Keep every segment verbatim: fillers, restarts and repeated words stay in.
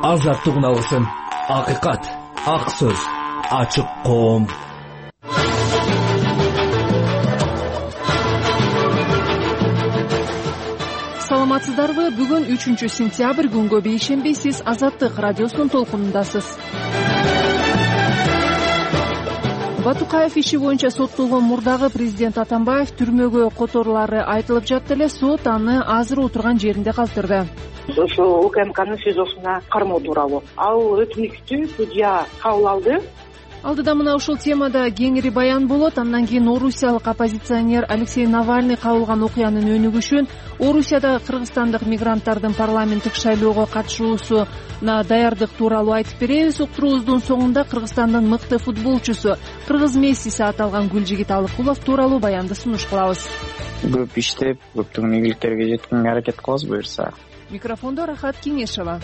Азаттыгын алсын. Акыйкат, ак сөз, ачык коом. Саламатсыздарбы? Бүгүн үчүнчү сентябрь күнгө бейшемби. Сиз Азаттык радиосунун толкунундасыз. Батукаев иши боюнча соттолгон мурдагы президент Атамбаев түрмөгө которулары айтылып жатты эле, сот аны азыр отурган жеринде калтырды. Ошо УКМКнын СИЗОсуна кармоо тууралуу ал өтүнүктү судья кабыл алды. Алдыда мына ушул темада кеңири баян болот. Андан кийин орусиялык оппозиционер Алексей Навальный кабылган окуянын өнүгүшүн, Орусияда кыргызстандык мигранттардын парламенттик шайлоого катышуусуна даярдык тууралуу айтып беребиз. Уктуруубуздун соңунда Кыргызстандын мыкты футболчусу, кыргыз Мессиси аталган Гүлжигит Алыкулов тууралуу баянды сунуш кылабыз. Көп иштеп, көптөгөн ийгиликтерге жеткенге аракет кылабыз буюрса. Микрофондо Рахат Кеңешова.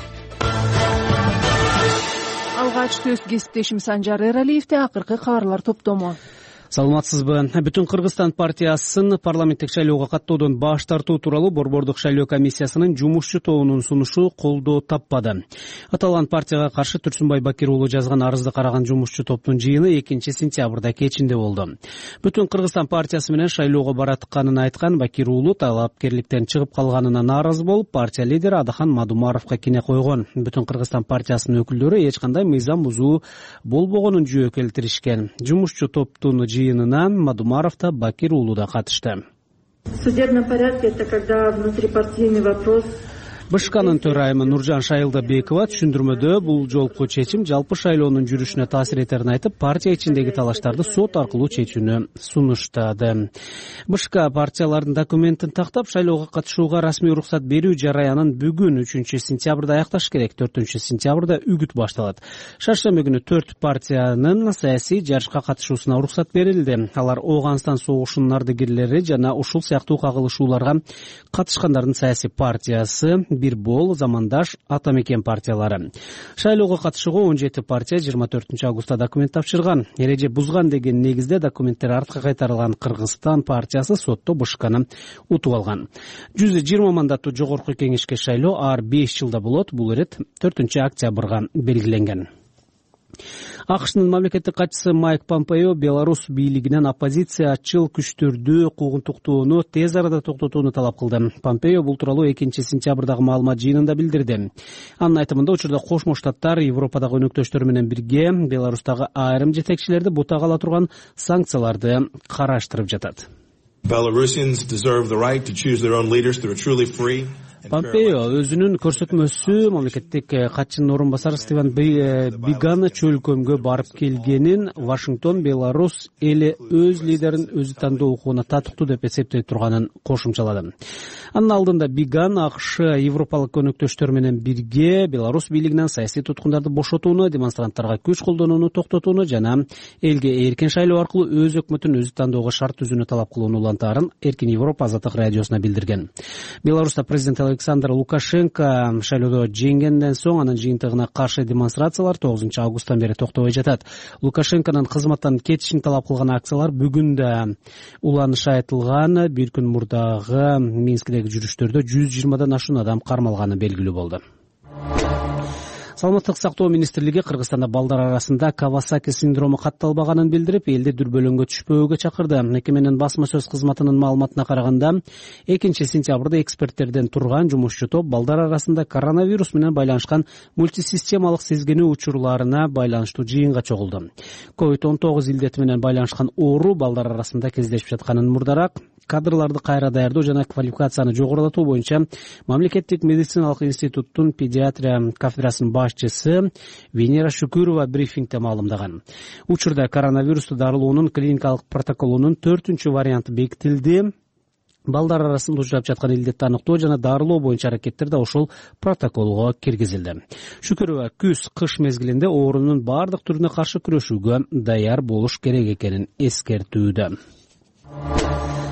Алгач көз кесиптешим Санжар Эралиевде акыркы кабарлар топтому. Саламатсызбы? Бүтүн Кыргызстан партиясын парламенттик шайлоого каттоодон баш тартуу тууралуу Борбордук шайлоо комиссиясынын жумушчу тобунун сунушу колдоо таппады. Аталган партияга каршы Турсунбай Бакир уулу жазган арызды караган жумушчу топтун жыйыны экинчи сентябрда кечинде болду. Бүтүн Кыргызстан партиясы менен шайлоого баратканын айткан Бакир уулу талапкерликтен чыгып калганына нааразы болуп, партия лидери Адахан Мадумаровго кине койгон. Бүтүн Кыргызстан партиясынын өкүлдөрү эч кандай мыйзам бузуу болбогонун жөө келтиришкен. Жумушчу топтун жыйынына Мадумаров да Бакир уулу да катышты. В судебном порядке это когда внутрипартийный вопрос. БШКнын төрайымы Нуржан Шайылдабекова түшүндүрмөдө бул жолку чечим жалпы шайлоонун жүрүшүнө таасир этерин айтып, партия ичиндеги талаштарды сот аркылуу чечүүнү сунуштады. БШК партиялардын документин тактап, шайлоого катышууга расмий уруксат берүү жараянын бүгүн үчүнчү сентябрда аякташ керек. төртүнчү сентябрда үгүт башталат. Шаршемби күнү төрт партиянын саясий жарышка катышуусуна уруксат берилди. Алар Ооганстан согушунун ардагерлери жана ушул сыяктуу кагылышууларга катышкандардын саясий партиясы, Бир бол, Замандаш, Атамекен партиялары. Шайлоого катышууга он жети партия жыйырма төртүнчү августта документ тапшырган. Эреже бузган деген негизде документтер артка кайтарылган Кыргызстан партиясы сотто БШКны утуп алган. жүз жыйырма мандаттуу жогорку кеңешке шайлоо ар беш жылда болот. Бул ирет төртүнчү октябрга белгиленген. АКШнын мамлекеттик катчысы Майк Помпео Беларусь бийлигинен оппозициячыл күчтөрдү куугунтуктоону тез арада токтотууну талап кылды. Помпео бул тууралуу экинчи сентябрдагы маалымат жыйынында билдирди. Анын айтымында, учурда Кошмо Штаттар Европадагы өнөктөштөрү менен бирге Беларустагы айрым жетекчилерди бутак ала турган санкцияларды караштырып жатат. Belarusians deserve the right to choose their own leaders through a truly free. Помпео өзүнүн көрсөтмөсү мамлекеттик катчынын орун басары Стивен Биган чөлкөмгө барып келгенин, Вашингтон Беларусь эли өз лидерин өзү тандоо укугуна татыктуу деп эсептей турганын кошумчалады. Анын алдында Биган АКШ европалык өнөктөштөр менен бирге Беларусь бийлигинен саясий туткундарды бошотууну, демонстранттарга күч колдонууну токтотууну жана элге эркин шайлоо аркылуу өз өкмөтүн өзү тандоого шарт түзүүнү талап кылууну улантаарын Эркин Европа Азаттык радиосуна билдирген. Беларуста президент Александр Лукашенко шайлоодо жеңгенден соң анын жыйынтыгына каршы демонстрациялар тогузунчу августтан бери токтобой жатат. Лукашенконун кызматтан кетишин талап кылган акциялар бүгүн да уланышы айтылган. Бир күн мурдагы Минскидеги жүрүштөрдө жүз жыйырмадан ашуун адам кармалганы белгилүү болду. Саламаттык сактоо министрлиги Кыргызстанда балдар арасында Кавасаки синдрому катталбаганын билдирип, элди дүрбөлөңгө түшпөөгө чакырды. Мекеменин басма сөз кызматынын маалыматына караганда, экинчи сентябрда эксперттерден турган жумушчу топ балдар арасында коронавирус менен байланышкан мультисистемалык сезгенүү учурларына байланыштуу жыйынга чогулду. ковид он тогуз илдети менен байланышкан оору балдар арасында кездешип жатканын мурдарак кадрларды кайра даярдоо жана квалификацияны жогорулатуу боюнча Мамлекеттик медициналык институттун педиатрия кафедрасынын башчысы Венера Шүкүрова брифингде маалымдаган. Учурда коронавирусту дарылоонун клиникалык протоколунун төртүнчү варианты бекитилди. Балдар арасында учурап жаткан илдетти аныктоо жана дарылоо боюнча аракеттер да ошол протоколго киргизилди. Шүкүрова күз-кыш мезгилинде оорунун бардык түрүнө каршы күрөшүүгө даяр болуш керек экенин эскертүүдө.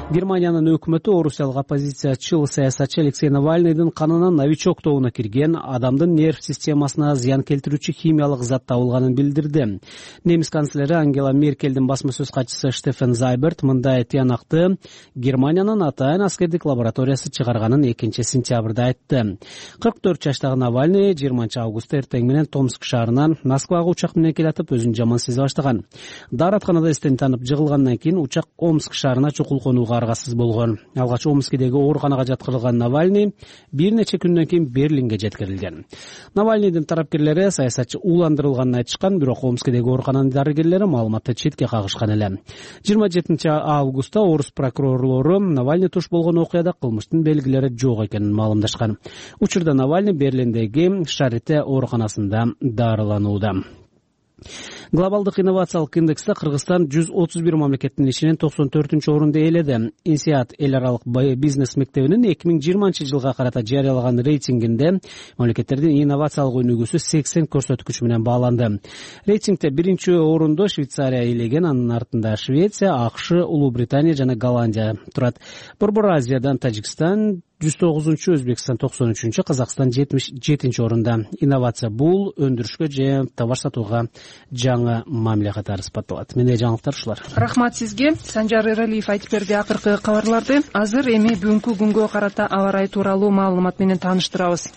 Германиянын өкмөтү орусиялык оппозициячыл саясатчы Алексей Навальныйдын канына новичок тобуна кирген адамдын нерв системасына зыян келтирүүчү химиялык зат табылганын билдирди. Немис канцлери Ангела Меркелдин басма сөз катчысы Штефан Зайберт мындай тыянакты Германиянын атайын аскердик лабораториясы чыгарганын экинчи сентябрда айтты. кырк төрт жаштагы Навальный жыйырманчы августта эртең менен Томск шаарынан Москвага учак менен келатып өзүн жаман сезе баштаган. Дааратканада эстен танып жыгылгандан кийин учак Омск шаарына чукул конууга аргасыз болгон. Алгач Омскидеги ооруканага жаткырылган Навальный бир нече күндөн кийин Берлинге жеткирилген. Навальныйдын тарапкерлери саясатчы ууландырылганын айтышкан, бирок Омскидеги оорукананын дарыгерлери маалыматты четке кагышкан эле. жыйырма жетинчи августта орус прокурорлору Навальный туш болгон окуяда кылмыштын белгилери жок экенин маалымдашкан. Учурда Навальный Берлиндеги Шарите ооруканасында дарыланууда. Глобалдык инновациялык индексте Кыргызстан жүз отуз бир мамлекеттин ичинен токсон төртүнчү орунду ээледи. Инсиат эл аралык бизнес мектебинин эки миң жыйырманчы жылга карата жарыялаган рейтингинде мамлекеттердин инновациялык өнүгүүсү сексен көрсөткүч менен бааланды. Рейтингде биринчи орунду Швейцария ээлеген, анын артында Швеция, АКШ, Улуу Британия жана Голландия турат. Борбор Азиядан Тажикстан жүз тогузунчу, Өзбекстан токсон үчүнчү, Казакстан жетимиш жетинчи орунда. Инновация бул өндүрүшкө же товар сатууга жаңы мамиле катары сыпатталат. Менде жаңылыктар ушулар. Рахмат сизге. Санжар Эралиев айтып берди акыркы кабарларды. Азыр эми бүгүнкү күнгө карата аба ырайы тууралуу маалымат менен тааныштырабыз.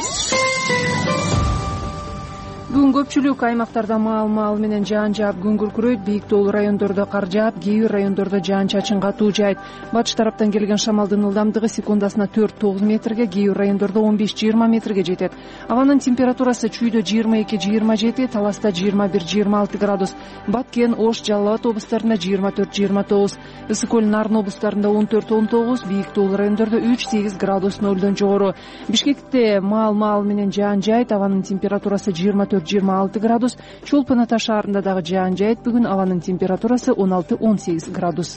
Бүгүн көпчүлүк аймактарда маал-маал менен жаан жаап күн күркүрөйт, бийик тоолуу райондордо кар жаап, кээ бир райондордо жаан-чачын катуу жаайт. Батыш тараптан келген шамалдын ылдамдыгы секундасына төрт тогуз метрге, кээ бир райондордо он беш жыйырма метрге жетет. Абанын температурасы чүйдө жыйырма эки жыйырма жети, Таласта жыйырма бир жыйырма алты градус, Баткен, Ош, Жалал Абад облустарында жыйырма төрт жыйырма тогуз, Ысык көл, Нарын облустарында он төрт он тогуз, бийик тоолуу райондордо үч сегиз градус нөлдөн жогору. Бишкекте маал-маал менен жаан жаайт, абанын температурасы жыйырма төрт жыйырма алты градус, Чолпон Ата шаарында дагы жаан жаайт. Бүгүн абанын температурасы он алты он сегиз градус.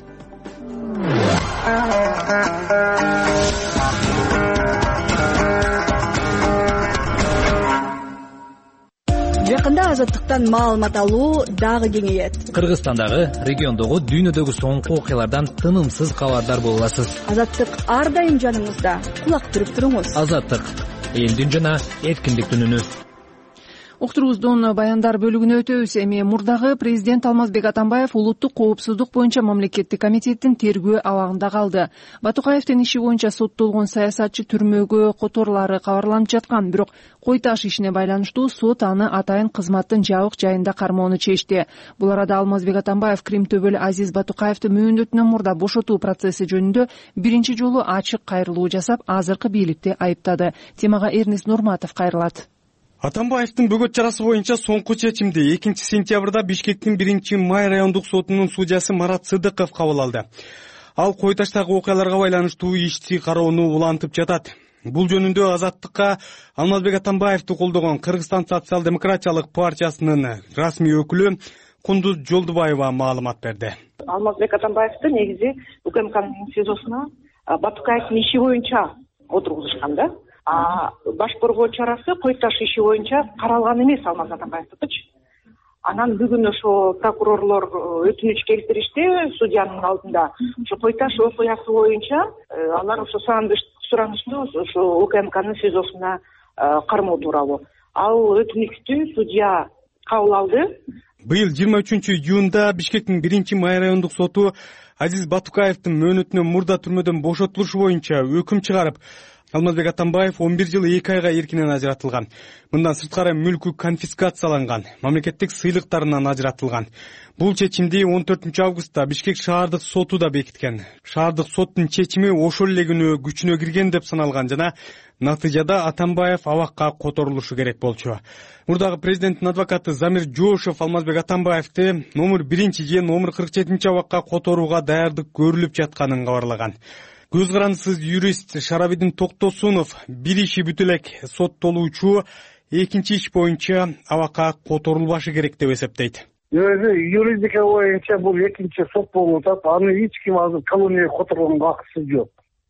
Жакында азаттыктан маалымат алуу дагы кеңейет. Кыргызстандагы, региондогу, дүйнөдөгү соңку окуялардан тынымсыз кабардар боло аласыз. Азаттык ар дайым жаныңызда. Кулак түрүп туруңуз. Азаттык элдин жана эркиндиктин үнү. Уктуруубуздун баяндар бөлүгүнө өтөбүз. Эми мурдагы президент Алмазбек Атамбаев улуттук коопсуздук боюнча мамлекеттик комитеттин тергөө абагында калды. Батукаевдин иши боюнча соттолгон саясатчы түрмөгө которулары кабарланып жаткан, бирок кой таш ишине байланыштуу сот аны атайын кызматтын жабык жайында кармоону чечти. Бул арада Алмазбек Атамбаев Крим төбөлү Азиз Батукаевди мөөнөтүнөн мурда бошотуу процесси жөнүндө биринчи жолу ачык кайрылуу жасап, азыркы бийликти айыптады. Темага Эрнис Нурматов кайрылат. Атамбаевдин бөгөт чарасы боюнча соңку чечимди экинчи сентябрда Бишкектин биринчи май райондук сотунун судьясы Марат Сыдыков кабыл алды. Ал кой таштагы окуяларга байланыштуу ишти кароону улантып жатат. Бул жөнүндө Азаттыкка Алмазбек Атамбаевди колдогон Кыргызстан социал-демократиялык партиясынын расмий өкүлү Кундуз Жолдубаева маалымат берди. Алмазбек Атамбаевди негизи УКМКнын СИЗОсуна Батукаевдин иши боюнча отургузушкан да. А баш борбоо чарасы кой таш иши боюнча каралган эмес Алмаз Атамбаевдикичи. Анан бүгүн ошо прокурорлор өтүнүч келтиришти судьянын алдында. Ошо кой таш окуясы боюнча алар ошо суранышты ошо УКМКнын СИЗОсуна кармоо тууралуу. Ал өтүнүктү судья кабыл алды. Быйыл жыйырма үчүнчү июнда Бишкектин биринчи май райондук соту Азиз Батукаевдин мөөнөтүнөн мурда түрмөдөн бошотулушу боюнча өкүм чыгарып, Алмазбек Атамбаев он бир жыл эки айга эркинен ажыратылган. Мындан сырткары мүлкү конфискацияланган, мамлекеттик сыйлыктарынан ажыратылган. Бул чечимди он төртүнчү августта Бишкек шаардык соту да бекиткен. Шаардык соттун чечими ошол эле күнү күчүнө кирген деп саналган жана натыйжада Атамбаев абакка которулушу керек болчу. Мурдагы президенттин адвокаты Замир Жошев Алмазбек Атамбаевди номер биринчи же номер кырк жетинчи абакка которууга даярдык көрүлүп жатканын кабарлаган. Көз карандысыз юрист Шарабидин Токтосунов бир иши бүтө элек соттолуучу экинчи иш боюнча абакка которулбашы керек деп эсептейт. Юридика боюнча бул экинчи сот болуп атат. Аны эч ким азыр колонияга которгонго акысы жок.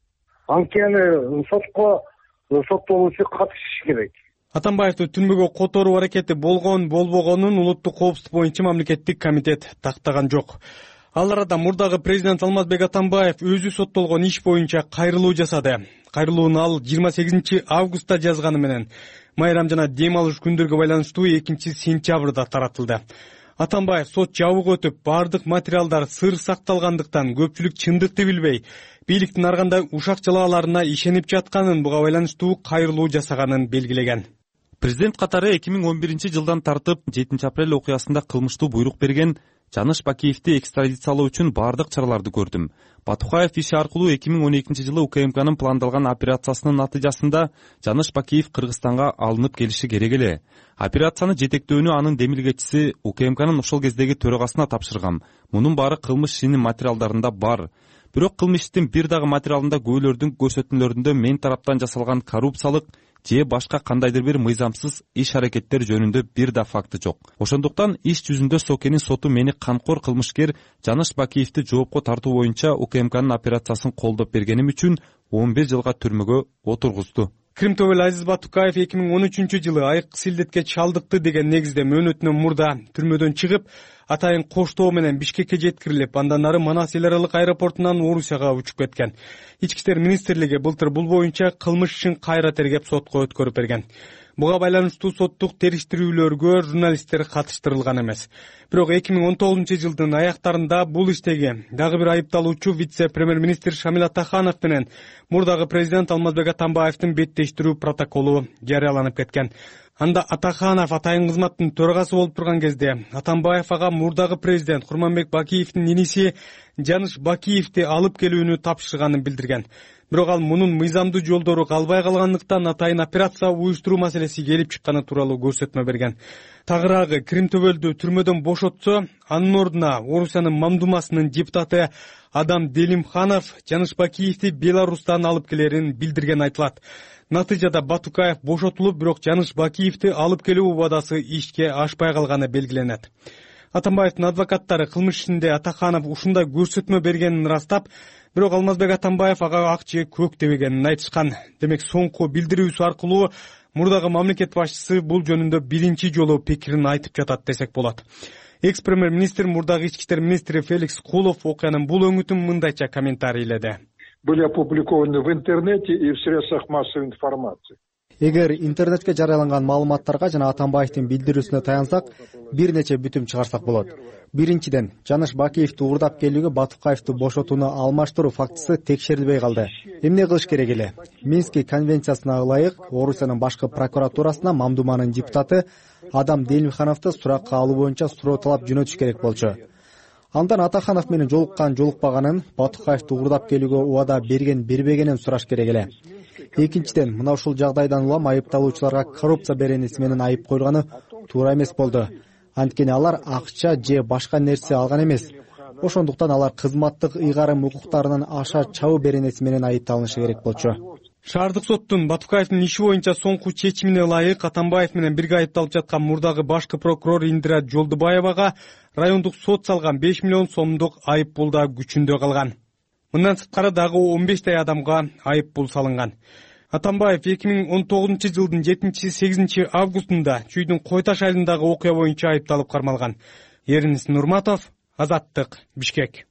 Анткени сотко соттолуучу катышышы керек. Атамбаевди түрмөгө которуу аракети болгон болбогонун улуттук коопсуздук боюнча мамлекеттик комитет тактаган жок. Ал арада мурдагы президент Алмазбек Атамбаев өзү соттолгон иш боюнча кайрылуу жасады. Кайрылууну ал жыйырма сегизинчи августта жазганы менен майрам жана дем алыш күндөргө байланыштуу экинчи сентябрда таратылды. Атамбаев сот жабык өтүп, бардык материалдар сыр сакталгандыктан көпчүлүк чындыкты билбей, бийликтин ар кандай ушак жалааларына ишенип жатканын, буга байланыштуу кайрылуу жасаганын белгилеген. Президент катары эки миң он биринчи жылдан тартып жетинчи апрель окуясында кылмыштуу буйрук берген Жаныш Бакиевди экстрадициялоо үчүн бардык чараларды көрдүм. Батукаев иши аркылуу эки миң он экинчи жылы УКМКнын пландалган операциясынын натыйжасында Жаныш Бакиев Кыргызстанга алынып келиши керек эле. Операцияны жетектөөнү анын демилгечиси УКМКнын ошол кездеги төрагасына тапшыргам. Мунун баары кылмыш ишинин материалдарында бар. Бирок кылмыш иштин бир дагы материалында күбөлөрдүн көрсөтмөлөрүндө мен тараптан жасалган коррупциялык же башка кандайдыр бир мыйзамсыз иш-аракеттер жөнүндө бир да факты жок. Ошондуктан иш жүзүндө Сокенин соту мени камкор кылмышкер Жаныш Бакиевди жоопко тартуу боюнча УКМКнын операциясын колдоп бергеним үчүн он бир жылга түрмөгө отургузду. Крим төбөл Азиз Батукаев эки миң он үчүнчү жылы айык силдетке чалдыкты деген негизде мөөнөтүнөн мурда түрмөдөн чыгып, атайын коштоо менен Бишкекке жеткирилип, андан ары Манас эл аралык аэропортунан Орусияга учуп кеткен. Ички иштер министрлиги былтыр бул боюнча кылмыш ишин кайра тергеп сотко өткөрүп берген. Буга байланыштуу соттук териштирүүлөргө журналисттер катыштырылган эмес. Бирок эки миң он тогузунчу жылдын аяктарында бул иштеги дагы бир айыпталуучу вице-премьер-министр Шамил Атаханов менен мурдагы президент Алмазбек Атамбаевдин беттештирүү протоколу жарыяланып кеткен. Анда Атаханов атайын кызматтын төрагасы болуп турган кезде Атамбаев ага мурдагы президент Курманбек Бакиевдин иниси Жаныш Бакиевди алып келүүнү тапшырганын билдирген. Бирок ал мунун мыйзамдуу жолдору калбай калгандыктан атайын операция уюштуруу маселеси келип чыкканы тууралуу көрсөтмө берген. Тагыраагы Крим төбөлдү түрмөдөн бошотсо, анын ордуна Орусиянын Мамдумасынын депутаты Адам Делимханов Жаныш Бакиевди Беларустан алып келерин билдирген айтылат. Натыйжада Батукаев бошотулуп, бирок Жаныш Бакиевди алып келүү убадасы ишке ашпай калганы белгиленет. Атамбаевдин адвокаттары кылмыш ишинде Атаханов ушундай көрсөтмө бергенин ырастап, бирок Алмазбек Атамбаев ага ак же көк дебегенин айтышкан. Демек соңку билдирүүсү аркылуу мурдагы мамлекет башчысы бул жөнүндө биринчи жолу пикирин айтып жатат десек болот. Экс-премьер-министр мурдагы ички иштер министри Феликс Кулов окуянын бул өңүтүн мындайча комментарийледи. Были опубликованы в интернете и в средствах массовой информации. Эгер интернетке жарыяланган маалыматтарга жана Атамбаевдин билдирүүсүнө таянсак, бир нече бүтүм чыгарсак болот. Биринчиден, Жаныш Бакиевди уурдап келүүгө Батукаевди бошотууну алмаштыруу фактысы текшерилбей калды. Эмне кылыш керек эле? Минский конвенциясына ылайык Орусиянын башкы прокуратурасына Мамдуманын депутаты Адам Делимхановду суракка алуу боюнча суроо талап жөнөтүш керек болчу. Андан Атаханов менен жолуккан жолукпаганын, Батукаевди уурдап келүүгө убада берген бербегенин сураш керек эле. Экинчиден, мына ушул жагдайдан улам айыпталуучуларга коррупция беренеси менен айып коюлганы туура эмес болду. Анткени алар акча же башка нерсе алган эмес. Ошондуктан алар кызматтык ыйгарым укуктарынын аша чабуу беренеси менен айыпталышы керек болчу. Шаардык соттун Батукаевдин иши боюнча соңку чечимине ылайык Атамбаев менен бирге айыпталып жаткан мурдагы башкы прокурор Индира Жолдубаевага райондук сот салган беш миллион сомдук айып пул да күчүндө калган. Мындан сырткары дагы он бештэй адамга айып пул салынган. Атамбаев эки миң он тогузунчу жылдын жетинчи сегизинчи августунда Чүйдүн Койташ айылындагы окуя боюнча айыпталып кармалган. Эринис Нурматов, Азаттык, Бишкек.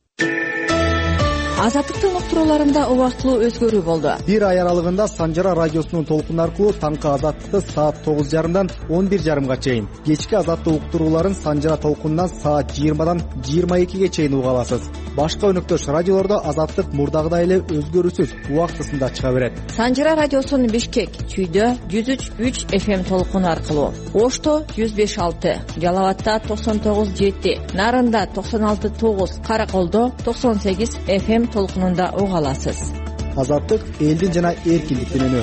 Азаттыктын уктурууларында убактылуу өзгөрүү болду. Бир ай аралыгында Санжара радиосунун толкуну аркылуу таңкы Азаттыкты саат тогуз жарымдан он бир жарымга чейин, кечки Азаттык уктурууларын Санжара толкунунан саат жыйырмадан жыйырма экиге чейин уга аласыз. Башка өнөктөш радиолордо Азаттык мурдагыдай эле өзгөрүүсүз убактысында чыга берет. Санжара радиосунун Бишкек, Чүйдө жүз үч үч эф эм толкуну аркылуу, Ошто жүз беш алты, Жалал абадта токсон тогуз жети, Нарында токсон алты тогуз, Караколдо токсон сегиз эф эм толкунунда уга аласыз. Азаттык элдин жана эркиндиктин үнү.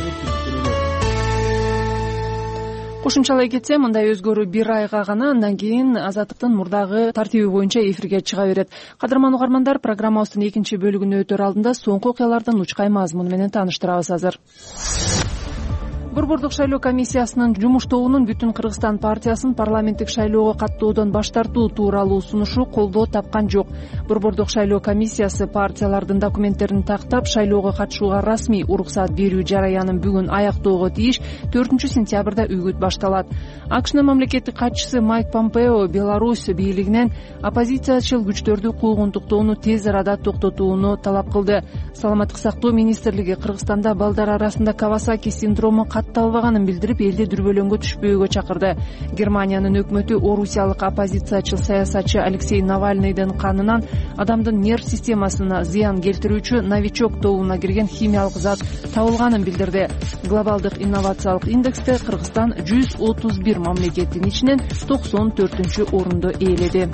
Кошумчалай кетсе, мындай өзгөрүү бир айга гана, андан кийин Азаттыктын мурдагы тартиби боюнча эфирге чыга берет. Кадырман угармандар, программабыздын экинчи бөлүгүнө өтөр алдында соңку окуялардын учкай мазмуну менен тааныштырабыз азыр. Борбордук шайлоо комиссиясынын жумуш тобунун Бүтүн Кыргызстан партиясын парламенттик шайлоого каттоодон баш тартуу тууралуу сунушу колдоо тапкан жок. Борбордук шайлоо комиссиясы партиялардын документтерин тактап шайлоого катышууга расмий уруксат берүү жараянын бүгүн аяктоого тийиш төртүнчү сентябрда үгүт башталат. АКШнын мамлекеттик катчысы Майк Помпео Беларусь бийлигинен оппозициячыл күчтөрдү куугунтуктоону тез арада токтотууну талап кылды. Саламаттык сактоо министрлиги Кыргызстанда балдар арасында Кавасаки синдрому катталбаганын билдирип, элди дүрбөлөңгө түшпөөгө чакырды. Германиянын өкмөтү орусиялык оппозициячыл саясатчы Алексей Навальныйдын канынан адамдын нерв системасына зыян келтирүүчү новичок тобуна кирген химиялык зат табылганын билдирди. Глобалдык инновациялык индексте Кыргызстан жүз отуз бир мамлекеттин ичинен токсон төртүнчү орунду ээледи.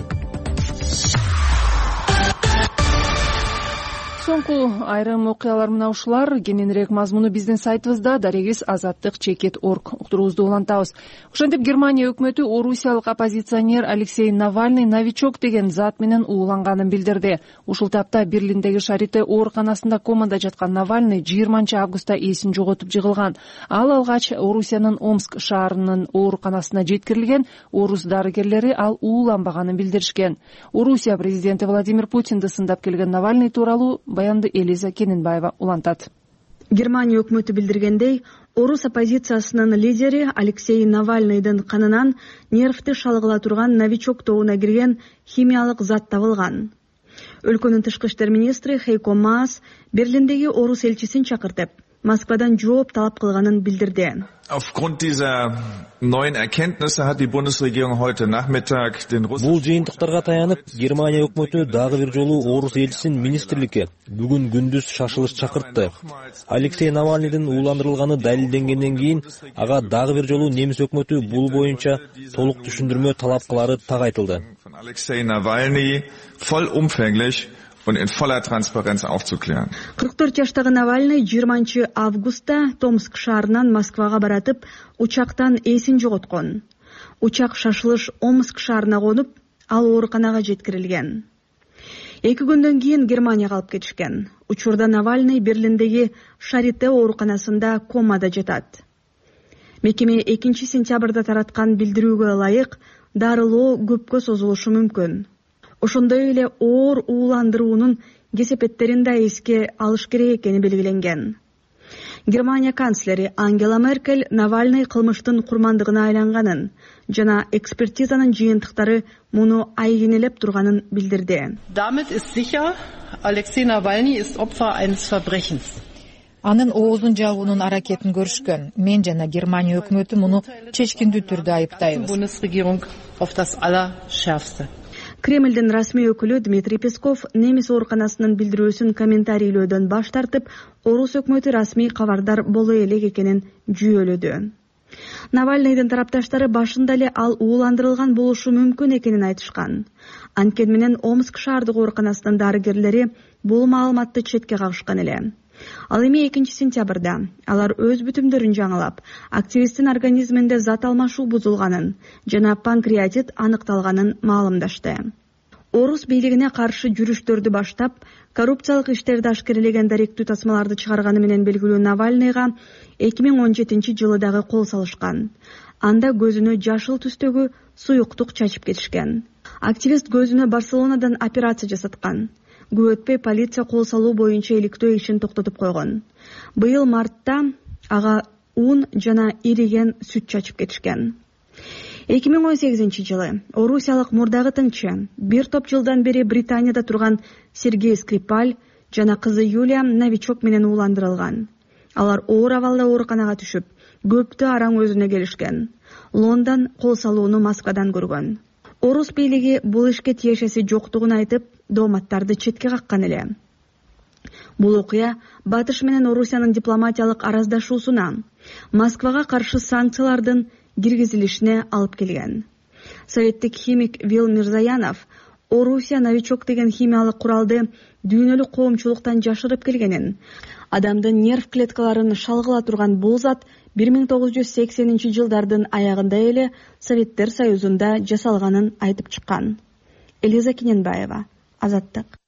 Соңку айрым окуялар мына ушулар. Кененирээк мазмуну биздин сайтыбызда дарегиз азаттык чекит орг уктуруубузду улантабыз. Ошентип Германия өкмөтү орусиялык оппозиционер Алексей Навальный новичок деген зат менен ууланганын билдирди. Ушул тапта Берлиндеги Шарите ооруканасында комада жаткан Навальный жыйырманчы августта эсин жоготуп жыгылган. Ал алгач Орусиянын Омск шаарынын ооруканасына жеткирилген. Орус дарыгерлери ал ууланбаганын билдиришкен. Орусия президенти Владимир Путинди сындап келген Навальный тууралуу баянды Элиза Кененбаева улантат. Германия өкмөтү билдиргендей, орус оппозициясынын лидери Алексей Навальныйдын канынан нервти шалгыла турган новичок тобуна кирген химиялык зат табылган. Өлкөнүн тышкы иштер министри Хейко Маас Берлиндеги орус элчисин чакыртып, Москвадан жооп талап кылганын билдирди. Aufgrund dieser neuen Erkenntnisse hat die Bundesregierung heute Nachmittag den Russen Бул жыйынтыктарга таянып, Германия өкмөтү дагы бир жолу орус элчисин министрликке бүгүн күндүз шашылыш чакыртты. Алексей Навальныйдын ууландырылганы далилденгенден кийин ага дагы бир жолу немис өкмөтү бул боюнча толук түшүндүрмө талап кылары так айтылды. Alexei Nawalny vollumfänglich und in voller Transparenz aufzuklären. кырк төрт жаштагы Навальный жыйырманчы августта Томск шаарынан Москвага баратып, учактан эсин жоготкон. Учак шашылыш Омск шаарына конуп, ал ооруканага жеткирилген. Эки күндөн кийин Германияга алып кетишкен. Учурда Навальный Берлиндеги Шарите ооруканасында комада жатат. Мекеме экинчи сентябрда тараткан билдирүүгө ылайык дарылоо көпкө созулушу мүмкүн. Ошондой эле оор ууландыруунун кесепеттерин да эске алыш керек экени белгиленген. Германия канцлери Ангела Меркель Навальный кылмыштын курмандыгына айланганын жана экспертизанын жыйынтыктары муну айгинелеп турганын билдирди. Damit ist sicher, Alexei Nawalny ist Opfer eines Verbrechens. Анын оозун жабуунун аракетин көрүшкөн. Мен жана Германия өкмөтү муну чечкиндүү түрдө айыптайбыз. Bundesregierung auf das Allerschärfste. Кремлдин расмий өкүлү Дмитрий Песков немис ооруканасынын билдирүүсүн комментарийлөөдөн баш тартып, орус өкмөтү расмий кабардар боло элек экенин жүйөлөдү. Навальныйдын тарапташтары башында эле ал ууландырылган болушу мүмкүн экенин айтышкан. Анткени менен Омск шаардык ооруканасынын дарыгерлери бул маалыматты четке кагышкан эле. Ал эми экинчи сентябрда алар өз бүтүмдөрүн жаңылап, активисттин организминде зат алмашуу бузулганын жана панкреатит аныкталганын маалымдашты. Орус бийлигине каршы жүрүштөрдү баштап, коррупциялык иштерди ашкерелеген даректүү тасмаларды чыгарганы менен белгилүү Навальныйга эки миң он жетинчи жылы дагы кол салышкан. Анда көзүнө жашыл түстөгү суюктук чачып кетишкен. Активист көзүнө Барселонадан операция жасаткан. Көп өтпөй полиция кол салуу боюнча иликтөө ишин токтотуп койгон. Быйыл мартта ага ун жана ириген сүт чачып кетишкен. эки миң он сегизинчи жылы орусиялык мурдагы тыңчы бир топ жылдан бери Британияда турган Сергей Скрипаль жана кызы Юлия новичок менен ууландырылган. Алар оор абалда ооруканага түшүп, көптү араң өзүнө келишкен. Лондон кол салууну Москвадан көргөн. Орус бийлиги бул ишке тиешеси жоктугун айтып, дооматтарды четке каккан эле. Бул окуя Батыш менен Орусиянын дипломатиялык араздашуусуна, Москвага каршы санкциялардын киргизилишине алып келген. Советтик химик Вил Мирзаянов Орусия новичок деген химиялык куралды дүйнөлүк коомчулуктан жашырып келгенин, адамдын нерв клеткаларын шалгыла турган бул зат бир миң тогуз жүз сексенинчи жылдардын аягында эле Советтер Союзунда жасалганын айтып чыккан. Элиза Кененбаева, Азаттык.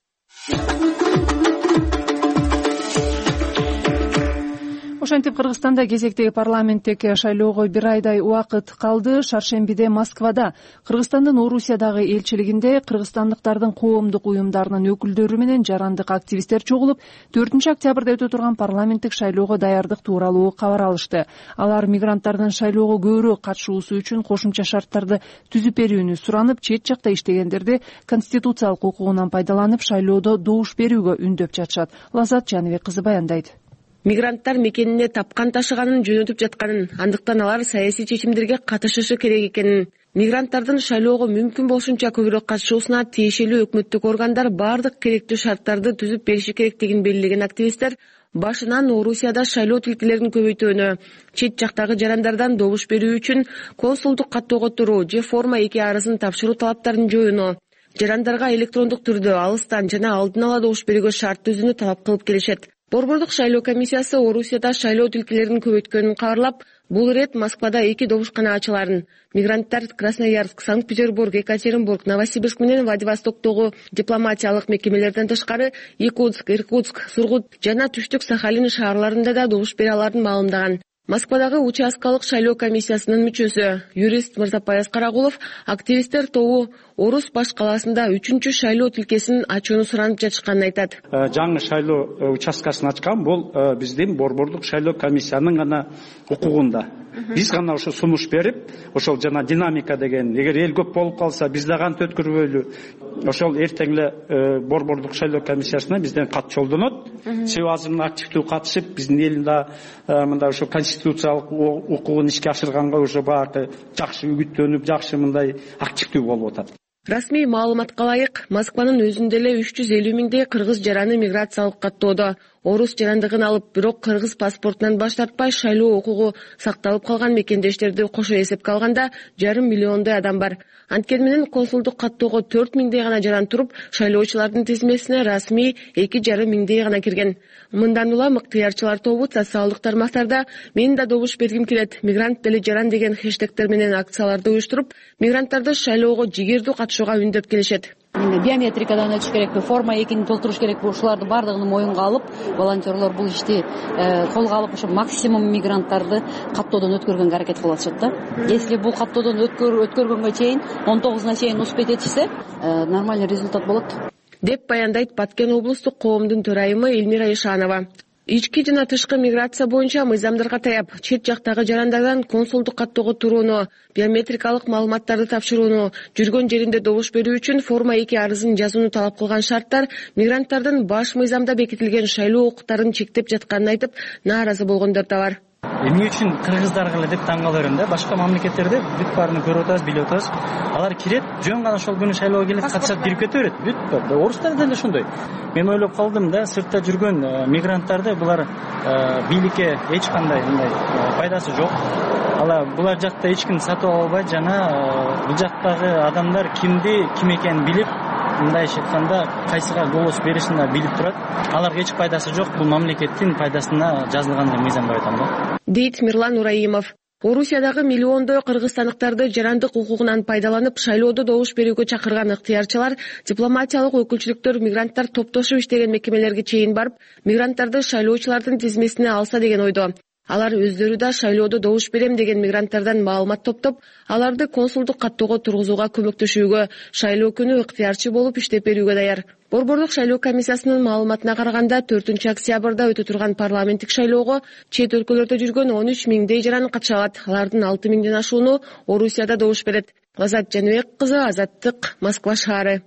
Ошентип Кыргызстанда кезектеги парламенттик шайлоого бир айдай убакыт калды. Шаршембиде Москвада Кыргызстандын Орусиядагы элчилигинде кыргызстандыктардын коомдук уюмдарынын өкүлдөрү менен жарандык активисттер чогулуп, төртүнчү октябрда өтө турган парламенттик шайлоого даярдык тууралуу кабар алышты. Алар мигранттардын шайлоого көбүрөөк катышуусу үчүн кошумча шарттарды түзүп берүүнү суранып, чет жакта иштегендерди конституциялык укугунан пайдаланып шайлоодо добуш берүүгө үндөп жатышат. Лазат Жаныбек кызы баяндайт. Мигранттар мекенине тапкан ташыганын жөнөтүп жатканын, андыктан алар саясий чечимдерге катышышы керек экенин, мигранттардын шайлоого мүмкүн болушунча көбүрөөк катышуусуна тиешелүү өкмөттүк органдар бардык керектүү шарттарды түзүп бериши керектигин белгилеген активисттер башынан Орусияда шайлоо тилкелерин көбөйтүүнү, чет жактагы жарандардан добуш берүү үчүн консулдук каттоого туруу же форма эки арызын тапшыруу талаптарын жоюуну, жарандарга электрондук түрдө алыстан жана алдын ала добуш берүүгө шарт түзүүнү талап кылып келишет. Борбордук шайлоо комиссиясы Орусияда шайлоо тилкелерин көбөйткөнүн кабарлап, бул ирет Москвада эки добушкана ачыларын. Мигранттар Красноярск, Санкт-Петербург, Екатеринбург, Новосибирск менен Владивостоктогу дипломатиялык мекемелерден тышкары Якутск, Иркутск, Сургут жана Түштүк Сахалин шаарларында да добуш бере аларын маалымдаган. Москвадагы участкалык шайлоо комиссиясынын мүчөсү, юрист Мырзапаяз Карагулов, активисттер тобу Орус баш калаасында үчүнчү шайлоо тилкесин ачууну суранып жатышканын айтат. Жаңы шайлоо участкасын ачкан бул биздин борбордук шайлоо комиссиянын гана укугунда. Биз гана ошо сунуш берип, ошол жана динамика деген, эгер эл көп болуп калса, биз да кантип өткөрбөйлү? Ошол эртең эле борбордук шайлоо комиссиясына бизден кат жолдонот. Себеби азыр активдүү катышып, биздин элин да мындай ошо конституциялык укугун ишке ашырганга уже баары жакшы үгүттөнүп, жакшы мындай активдүү болуп атат. Расмий маалыматка ылайык, Москванын өзүндө эле үч жүз элүү миңдей кыргыз жараны миграциялык каттоодо. Орус жарандыгын алып, бирок кыргыз паспортунан баш тартпай шайлоо укугу сакталып калган мекендештерди кошо эсепке алганда жарым миллиондой адам бар. Анткени менен консулдук каттоого төрт миңдей гана жаран туруп, шайлоочулардын тизмесине расмий эки жарым миңдей гана кирген. Мындан улам ыктыярчылар тобу социалдык тармактарда "Мен да добуш бергим келет, мигрант деле жаран" деген хэштегтер менен акцияларды уюштуруп, мигранттарды шайлоого жигердүү катышууга үндөп келишет. Биометрикадан өтүш керекпи, форма экини толтуруш керекпи, ушуларды бардыгын моюнга алып, волонтерлор бул ишти колго алып, ошо максимум мигранттарды каттоодон өткөргөнгө аракет кылып атышат да. Если бул каттоодон өткөргөнгө чейин он тогузуна чейин успеть этишсе, нормальный результат болот деп баяндайт Баткен облустук коомдун төрайымы Эльмира Ишанова. Ички жана тышкы миграция боюнча мыйзамдарга таяп, чет жактагы жарандардан консулдук каттоого турууну, биометрикалык маалыматтарды тапшырууну, жүргөн жеринде добуш берүү үчүн форма эки арызын жазууну талап кылган шарттар мигранттардын баш мыйзамда бекитилген шайлоо укуктарын чектеп жатканын айтып, нааразы болгондор да бар. Эмне үчүн кыргыздарга эле деп таң калып берем да, башка мамлекеттерде бүт баарын көрүп атабыз, билип атабыз. Алар кирет, жөн гана ошол күнү шайлоого келет, катышат, кирип кете берет. Бүт орустар деле ошондой. Мен ойлоп калдым да, сыртта жүргөн мигранттарды булар бийликке эч кандай мындай пайдасы жок. Ала булар жакта эч ким сатып албайт жана бул жактагы адамдар кимди, ким экенин билип, мындайча айтканда кайсыга голос беришин да билип турат. Аларга эч пайдасы жок, бул мамлекеттин пайдасына жазылган деп мыйзам деп айтам да. Дейт Мирлан Ураимов. Орусиядагы миллиондой кыргызстандыктарды жарандык укугунан пайдаланып шайлоодо добуш берүүгө чакырган ыктыярчылар, дипломатиялык өкүлчүлүктөр мигранттар топтошуп иштеген мекемелерге чейин барып, мигранттарды шайлоочулардын тизмесине алса деген ойдо. Алар өздөрү да шайлоодо добуш берем деген мигранттардан маалымат топтоп, аларды консулдук каттоого тургузууга көмөктөшүүгө, шайлоо күнү ыктыярчы болуп иштеп берүүгө даяр. Борбордук шайлоо комиссиясынын маалыматына караганда, төртүнчү октябрда өтө турган парламенттик шайлоого чет өлкөлөрдө жүргөн он үч миңдей жаран катыша алат. Алардын алты миңден ашууну Орусияда добуш берет. Лазат Жаныбек кызы, Азаттык, Москва шаары.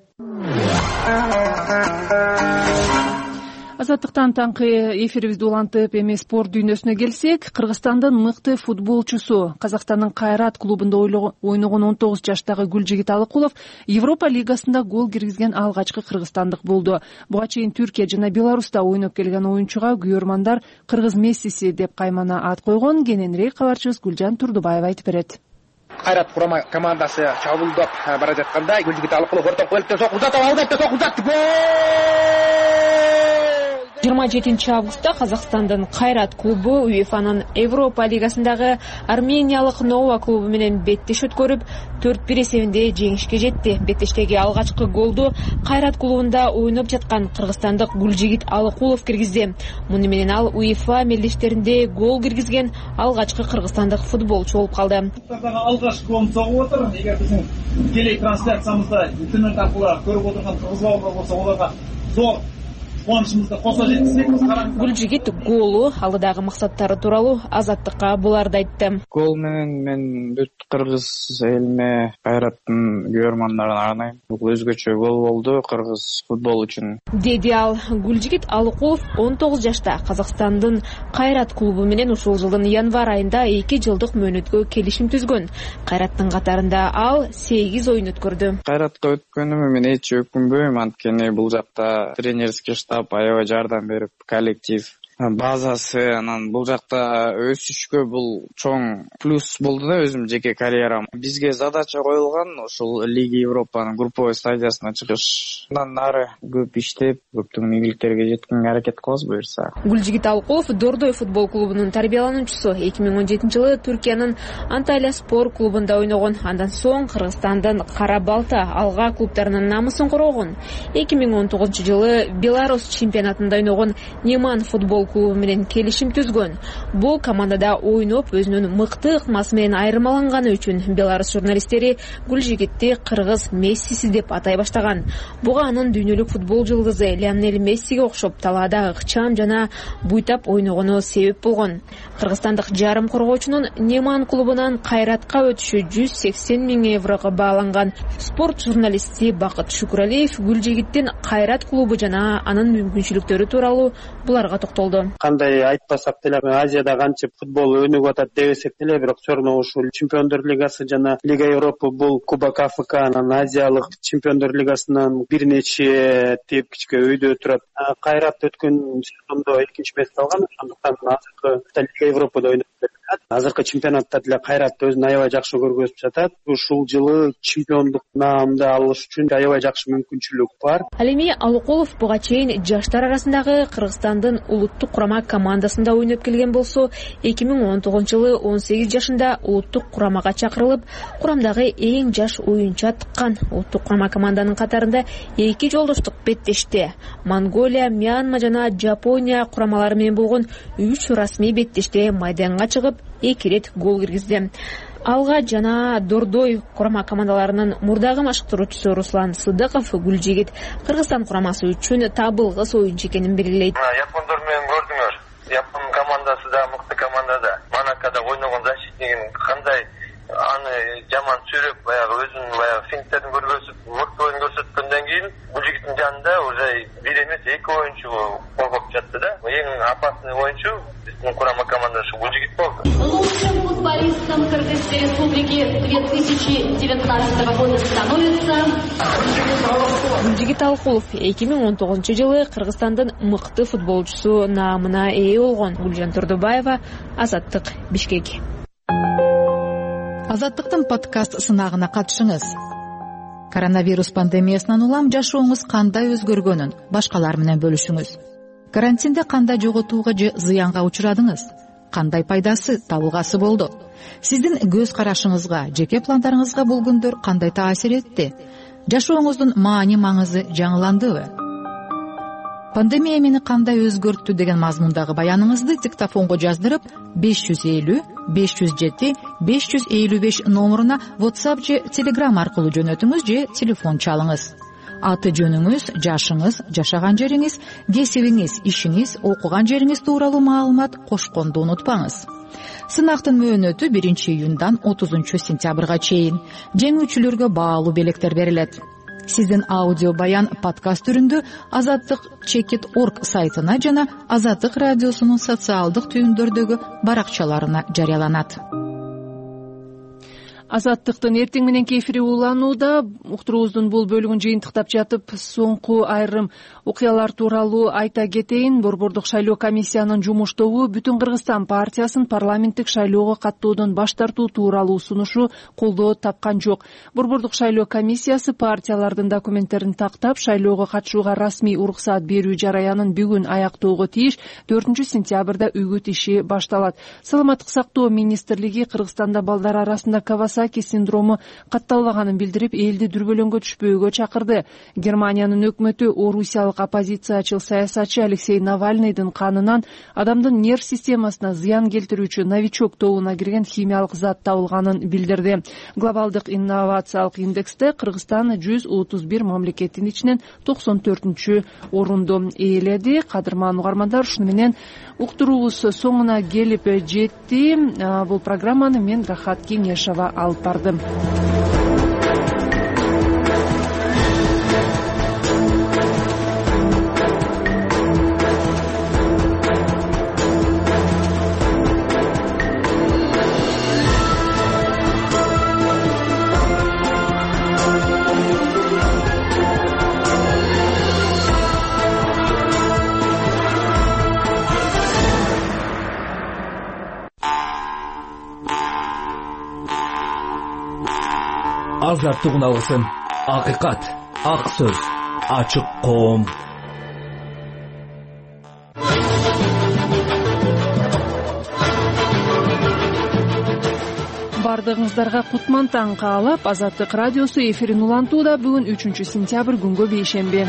Азаттыктан таңкы эфирибизди улантып, эми спорт дүйнөсүнө келсек, Кыргызстандын мыкты футболчусу, Казакстандын Кайрат клубунда ойногон он тогуз жаштагы Гүлжигит Алыкулов Европа лигасында гол киргизген алгачкы кыргызстандык болду. Буга чейин Түркия жана Беларуста ойноп келген оюнчуга күйөрмандар кыргыз Мессиси деп каймана ат койгон. Кененирээк кабарчыбыз Гүлжан Турдубаева айтып берет. Кайрат курама командасы чабуулдап бара жатканда Гүлжигит Алыкулов ортон коюлуп сокку узатып алды, сокку узатты. Гол! жыйырма жетинчи августта Казакстандын Кайрат клубу УЕФАнын Европа лигасындагы армениялык Нова клубу менен беттеш өткөрүп, төрт бир эсебинде жеңишке жетти. Беттештеги алгачкы голду Кайрат клубунда ойноп жаткан кыргызстандык Гулжигит Алыкулов киргизди. Муну менен ал УЕФА мелдештеринде гол киргизген алгачкы кыргызстандык футболчу болуп калды. Алгачкы голун согуп отур. Эгер биздин тікелей трансляциямызда интернет аркылуу көрүп отурган кыргыз балдар болсо, оларга зор кубанычыбызды косо жеткизсек. Гулжигит голу, алдыдагы максаттары тууралуу Азаттыкка буларды айтты. Гол менен мен бүт кыргыз элиме, Кайраттын көрөрмандарын арнайм. Бул өзгөчө гол болду кыргыз футбол үчүн, деди ал. Гулжигит Алыкулов он тогуз жашта Казакстандын Кайрат клубу менен ушул жылдын январь айында эки жылдык мөөнөткө келишим түзгөн. Кайраттын катарында ал сегиз ойун өткөрдү. Кайратка өткөнүмө мен эч өкүнбөйм, анткени бул жакта тренерский штаб аябай жардам берип, коллектив базасы, анан бул жакта өсүшкө бул чоң плюс болду да өзүм жеке карьерам. Бизге задача коюлган ушул Лига Европанын групповой стадиясына чыгыш. Андан нары көп иштеп, көптөгөн ийгиликтерге жеткенге аракет кылабыз буюрса. Гулжигит Алыкулов Дордой футбол клубунун тарбиялануучусу. эки миң он жетинчи жылы Түркиянын Анталия спор клубунда ойногон. Андан соң Кыргызстандын Кара Балта Алга клубтарынын намысын коргогон. эки миң он тогузунчу жылы Беларусь чемпионатында ойногон Неман футбол клубу менен келишим түзгөн. Бул командада ойноп, өзүнүн мыкты ыкмасы менен айырмаланганы үчүн Беларусь журналисттери Гулжигитти кыргыз Мессиси деп атай баштаган. Буга анын дүйнөлүк футбол жылдызы Лионель Мессиге окшоп талаада ыкчам жана буйтап ойногону себеп болгон. Кыргызстандык жарым коргоочунун Неман клубунан Кайратка өтүшү жүз сексен миң еврого бааланган. Спорт журналисти Бакыт Шүкүралиев Гулжигиттин Кайрат клубу жана анын мүмкүнчүлүктөрү тууралуу буларга токтолду. Кандай айтпасак деле, Азияда канча футбол өнүгүп атат дебесек деле, бирок все равно ушул Чемпиондор лигасы жана Лига Европа бул Кубок АФК, анан Азиялык Чемпиондор лигасынан бир нече тепкичке өйдө турат. Кайрат өткөн сезондо экинчи месте алган, ошондуктан азыркы Лига Европада ойноп жатат. Азыркы чемпионатта деле Кайрат өзүн аябай жакшы көргөзүп жатат. Ушул жылы чемпиондук наамды алыш үчүн аябай жакшы мүмкүнчүлүк бар. Ал эми Алыкулов буга чейин жаштар арасындагы Кыргызстандын улуттук курама командасында ойноп келген болсо, эки миң он тогузунчу жылы он сегиз жашында улуттук курамага чакырылып, курамдагы эң жаш оюнчу аттыккан. Улуттук курама команданын катарында эки жолдоштук беттеште Монголия, Мьянма жана Жапония курамалары менен болгон үч расмий беттеште майданга чыгып, эки ирет гол киргизди. Алга жана Дордой курама командаларынын мурдагы машыктыруучусу Руслан Сыдыков Гулжигит Кыргызстан курамасы үчүн табылгыс оюнчу экенин белгилейт. Япондор менен көрдүңөр. Япон командасы да мыкты команда да. Монакода ойногон защитнигин кандай аны жаман сүрөп, баягы өзүнүн баягы финттерин көргөзүп, мыкты оюн көрсөткөндөн кийин Гулжигиттин жанында уже бир эмес эки оюнчу коргоп жатты да. Эң опасный оюнчу биздин курама командасы Гулжигит болду. Лучшим футболистом Кыргызской республики две тысячи девятнадцатого года становится Гулжигит Алыкулов эки миң он тогузунчу жылы Кыргызстандын мыкты футболчусу наамына ээ болгон. Гулжан Турдубаева, Азаттык, Бишкек. Азаттыктын подкаст сынагына катышыңыз. Коронавирус пандемиясынан улам жашооңуз кандай өзгөргөнүн башкалар менен бөлүшүңүз. Карантинде кандай жоготууга же зыянга учурадыңыз? Кандай пайдасы, табылгасы болду? Сиздин көз карашыңызга, жеке пландарыңызга бул күндөр кандай таасир этти? Жашооңуздун маани маңызы жаңыландыбы? Пандемия мени кандай өзгөрттү деген мазмундагы баяныңызды диктофонго жаздырып беш жүз элүү беш жүз жети беш жүз элүү беш номуруна WhatsApp же Telegram аркылуу жөнөтүңүз же телефон чалыңыз. Аты жөнүңүз, жашыңыз, жашаган жериңиз, кесибиңиз, ишиңиз, окуган жериңиз тууралуу маалымат кошконду унутпаңыз. Сынактын мөөнөтү биринчи июндан отузунчу сентябрга чейин. Жеңүүчүлөргө баалуу белектер берилет. Сиздин аудио баян подкаст түрүндө Азаттык чекит точка орг сайтына жана Азаттык радиосунун социалдык түйүндөрдөгү баракчаларына жарыяланат. Азаттыктын эртең мененки эфири уланууда. Уктуруубуздун бул бөлүгүн жыйынтыктап жатып, соңку айрым окуялар тууралуу айта кетейин. Борбордук шайлоо комиссиянын жумуш тобу Бүтүн Кыргызстан партиясын парламенттик шайлоого каттоодон баш тартуу тууралуу сунушу колдоо тапкан жок. Борбордук шайлоо комиссиясы партиялардын документтерин тактап, шайлоого катышууга расмий уруксаат берүү жараянын бүгүн аяктоого тийиш. төртүнчү сентябрда үгүт иши башталат. Саламаттык сактоо министрлиги Кыргызстанда балдар арасында Кавасаки синдрому катталбаганын билдирип, элди дүрбөлөңгө түшпөөгө чакырды. Германиянын өкмөтү орусиялык оппозициячыл саясатчы Алексей Навальныйдын канынан адамдын нерв системасына зыян келтирүүчү новичок тобуна кирген химиялык зат табылганын билдирди. Глобалдык инновациялык индексте Кыргызстан жүз отуз бир мамлекеттин ичинен токсон төртүнчү орунду ээледи. Кадырман угармандар, ушуну менен уктуруубуз соңуна келип жетти. Бул программаны мен Рахат Кеңешова алып бардым. Азаттыгын алсын. Акыйкат, ак сөз, ачык коом. Бардыгыңыздарга кутман таң каалап, Азаттык радиосу эфирин улантууда. Бүгүн үчүнчү сентябрь, күнгө бейшемби.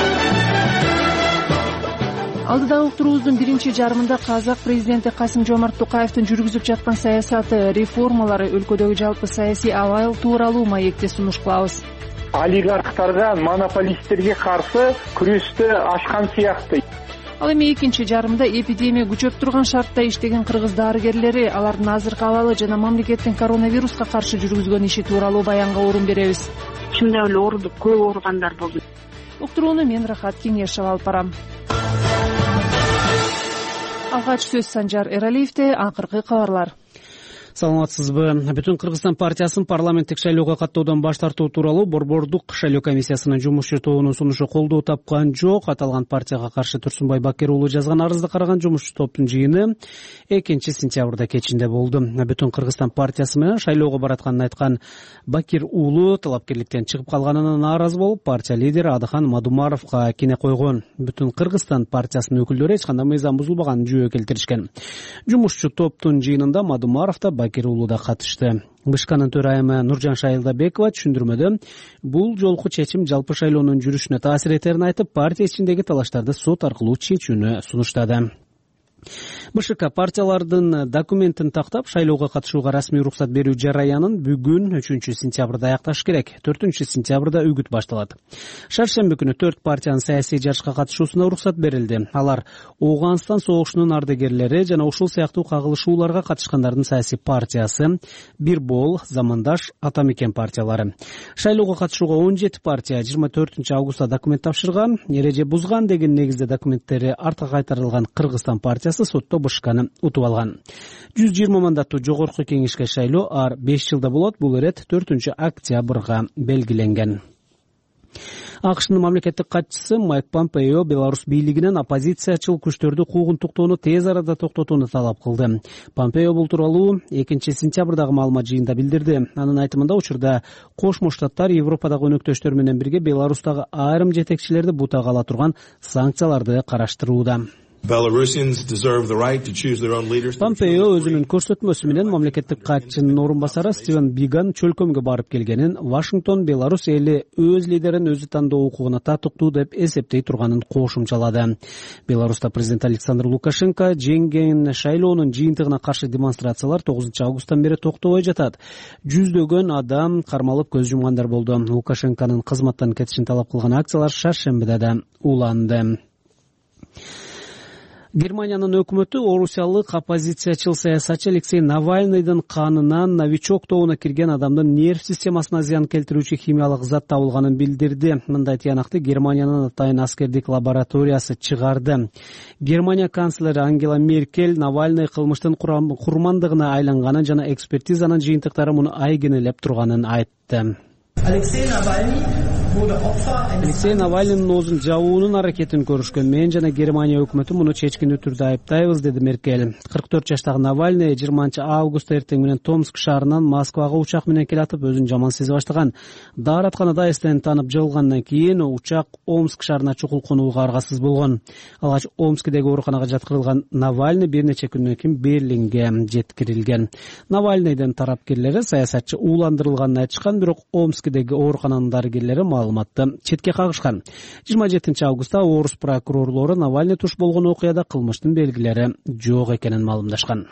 Алдыда уктуруубуздун биринчи жарымында казак президенти Касым-Жомарт Токаевдин жүргүзүп жаткан саясаты реформалары, өлкөдөгү жалпы саясий абал тууралуу маекти сунуш кылабыз. Олигархтарга, монополисттерге каршы күрөштү ачкан сыяктуу. Ал эми экинчи жарымда эпидемия күчөп турган шартта иштеген кыргыз дарыгерлери, алардын азыркы абалы жана мамлекеттин коронавируска каршы жүргүзгөн иши тууралуу баянга орун беребиз. Чындап эле ооруду, көп ооругандар болду. Уктурууну мен Рахат Кеңешова алып барам. Алгач сөз Санжар Эралиевде. Акыркы кабарлар. Саламатсызбы. Бүтүн Кыргызстан партиясын парламенттик шайлоого каттоодон баш тартуу тууралуу Борбордук шайлоо комиссиясынын жумушчу тобунун сунушу колдоо тапкан жок. Аталган партияга каршы Турсунбай Бакир уулу жазган арызды караган жумушчу топтун жыйыны экинчи сентябрда кечинде болду. Бүтүн Кыргызстан партиясы менен шайлоого баратканын айткан Бакир уулу талапкерликтен чыгып калганына нааразы болуп, партия лидери Адыхан Мадумаровго кине койгон. Бүтүн Кыргызстан партиясынын өкүлдөрү эч кандай мыйзам бузулбаганын жүйө келтиришкен. Жумушчу топтун жыйынында Мадумаров да Бакир уулу да катышты. Бышканын төрайымы Нуржан Шайылдабекова түшүндүрмөдө бул жолку чечим жалпы шайлоонун жүрүшүнө таасир этерин айтып, партия ичиндеги талаштарды сот аркылуу чечүүнү сунуштады. БШК партиялардын документин тактап, шайлоого катышууга расмий уруксат берүү жараянын бүгүн үчүнчү сентябрда аякташ керек. төртүнчү сентябрда үгүт башталат. Шаршемби күнү төрт партиянын саясий жарышка катышуусуна уруксат берилди. Алар Ооганстан согушунун ардагерлери жана ушул сыяктуу кагылышууларга катышкандардын саясий партиясы, Бир Бол, Замандаш, Ата Мекен партиялары. Шайлоого катышууга он жети партия жыйырма төртүнчү августта документ тапшырган. Эреже бузган деген негизде документтери артка кайтарылган Кыргызстан партиясы сотто Бышканы утуп алган. жүз жыйырма мандаттуу жогорку кеңешке шайлоо ар беш жылда болот. Бул ирет төртүнчү октябрга белгиленген. АКШнын мамлекеттик катчысы Майк Помпео Беларусь бийлигинен оппозициячыл күчтөрдү куугунтуктоону тез арада токтотууну талап кылды. Помпео бул тууралуу экинчи сентябрдагы маалымат жыйында билдирди. Анын айтымында, учурда Кошмо Штаттар Европадагы өнөктөштөр менен бирге Беларустагы айрым жетекчилерди бутага ала турган санкцияларды караштырууда. Помпео өзүнүн көрсөтмөсү менен мамлекеттик катчынын орун басары Стивен Биган чөлкөмгө барып келгенин, Вашингтон Беларусь эли өз лидерин өзү тандоо укугуна татыктуу деп эсептей турганын кошумчалады. Беларуста президент Александр Лукашенко жеңген шайлоонун жыйынтыгына каршы демонстрациялар тогузунчу августтан бери токтобой жатат. Жүздөгөн адам кармалып көз жумгандар болду. Лукашенконун кызматтан кетишин талап кылган акциялар шаршембиде да уланды. Германиянын өкмөтү орусиялык оппозициячыл саясатчы Алексей Навальныйдын канынан новичок тобуна кирген адамдын нерв системасына зыян келтирүүчү химиялык зат табылганын билдирди. Мындай тыянакты Германиянын атайын аскердик лабораториясы чыгарды. Германия канцлери Ангела Меркель Навальный кылмыштын курмандыгына айланганын жана экспертизанын жыйынтыктары муну айгинелеп турганын айтты. Алексей Навальный Алексей Навальныйдын оозун жабуунун аракетин көрүшкөн мен жана Германия өкмөтү муну чечкиндүү түрдө айыптайбыз, деди Меркель. кырк төрт жаштагы Навальный жыйырманчы августта эртең менен Томск шаарынан Москвага учак менен келатып өзүн жаман сезе баштаган. Дааратканада эстен танып жығылгандан кийин учак Омск шаарына чукул конууга аргасыз болгон. Алгач Омскдеги ооруканага жаткырылган Навальный бир нече күндөн кийин Берлинге жеткирилген. Навальныйдын тарапкерлери саясатчы ууландырылганын айтышкан, бирок Омскдеги оорукананын дарыгерлери маалыматты четке кагышкан. жыйырма жетинчи августта орус прокурорлору Навальный туш болгон окуяда кылмыштын белгилери жок экенин маалымдашкан.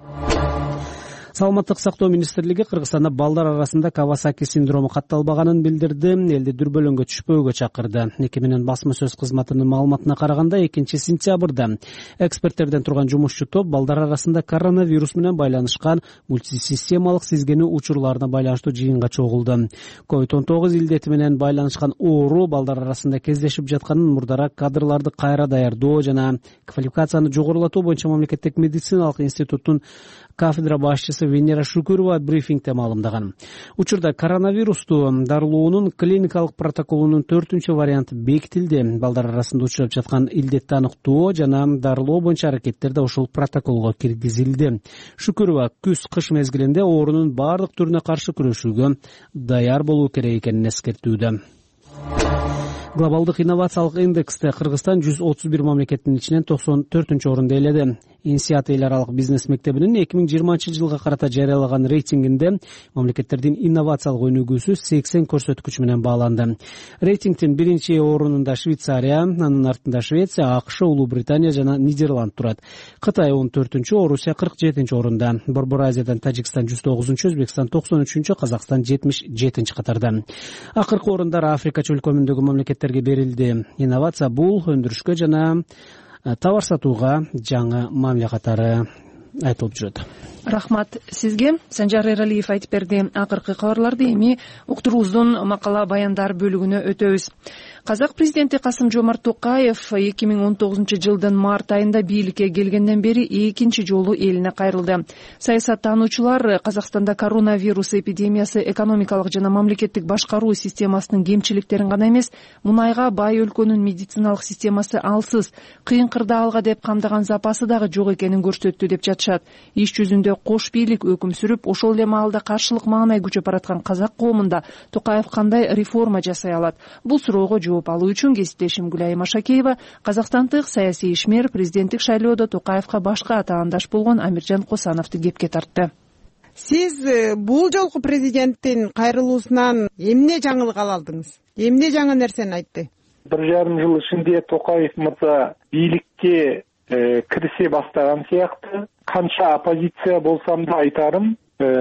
Саламаттык сактоо министрлиги Кыргызстанда балдар арасында Кавасаки синдрому катталбаганын билдирди. Элди дүрбөлөңгө түшпөөгө чакырды. Мекеменин басма сөз кызматынын маалыматына караганда экинчи сентябрда эксперттерден турган жумушчу топ балдар арасында коронавирус менен байланышкан мультисистемалык сизгенүү учурларына байланыштуу жыйынга чогулду. ковид он тогуз илдети менен байланышкан оору балдар арасында кездешип жатканын, мурдараак кадрларды кайра даярдоо жана квалификацияны жогорулатуу боюнча мамлекеттик медициналык институттун кафедра башчысы Венера Шукурова брифингде маалымдаган. Учурда коронавирусту дарылоонун клиникалык протоколунун төртүнчү варианты бекитилди. Балдар арасында учуруп жаткан илдетти аныктоо жана дарылоо боюнча аракеттер да ушул протоколго киргизилди. Шукурова күз-кыш мезгилинде оорунун бардык түрүнө каршы күрөшүүгө даяр болуу керек экенин эскертүүдө. Глобалдык инновациялык индексте Кыргызстан жүз отуз бир мамлекеттин ичинен токсон төртүнчү орунду ээледи. Инсиат эл аралык бизнес мектебинин эки миң жыйырманчы жылга карата жарыялаган рейтингинде мамлекеттердин инновациялык өнүгүүсү сексен көрсөткүч менен бааланды. Рейтингдин биринчи орунунда Швейцария, анын артында Швеция, АКШ, Улуу Британия жана Нидерланд турат. Кытай он төртүнчү, Орусия кырк жетинчи орунда. Борбор Азиядан Тажикстан жүз тогузунчу, Өзбекстан токсон үчүнчү, Казакстан жетимиш жетинчи катарда. Акыркы орундар Африка чөлкөмүндөгү мамлекеттерге берилди. Инновация бул өндүрүшкө жана товар сатууга жаңы мамиле катары айтылып жүрөт. Рахмат сизге. Санжар Эралиев айтып берди. Акыркы кабарларды эми уктуруубуздун макала баяндар бөлүгүнө өтөбүз. Казак президенти Касым-Жомарт Токаев эки миң он тогузунчу жылдын март айында бийликке келгенден бери экинчи жолу элине кайрылды. Саясаттануучулар Казакстанда коронавирус эпидемиясы экономикалык жана мамлекеттик башкаруу системасынын кемчиликтерин гана эмес, мунайга бай өлкөнүн медициналык системасы алсыз, кыйын кырдаалга деп камдаган запасы дагы жок экенин көрсөттү деп жатышат. Иш жүзүндө кош бийлик өкүм сүрүп, ошол эле маалда каршылык маанай күчөп бараткан казак коомунда Токаев кандай реформа жасай алат? Бул суроого жооп алуу үчүн кесиптешим Гүлайым Ашакеева казакстандык саясий ишмер президенттик шайлоодо Токаевка башка атаандаш болгон Амиржан Косановду кепке тартты. Сиз бул жолку президенттин кайрылуусунан эмне жаңылык ала алдыңыз? Эмне жаңы нерсени айтты? Бир жарым жыл ичинде Токаев мырза бийликке кирисе баштаган сыяктуу. Канча оппозиция болсам да айтарым,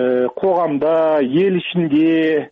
коомдо, эл ичинде,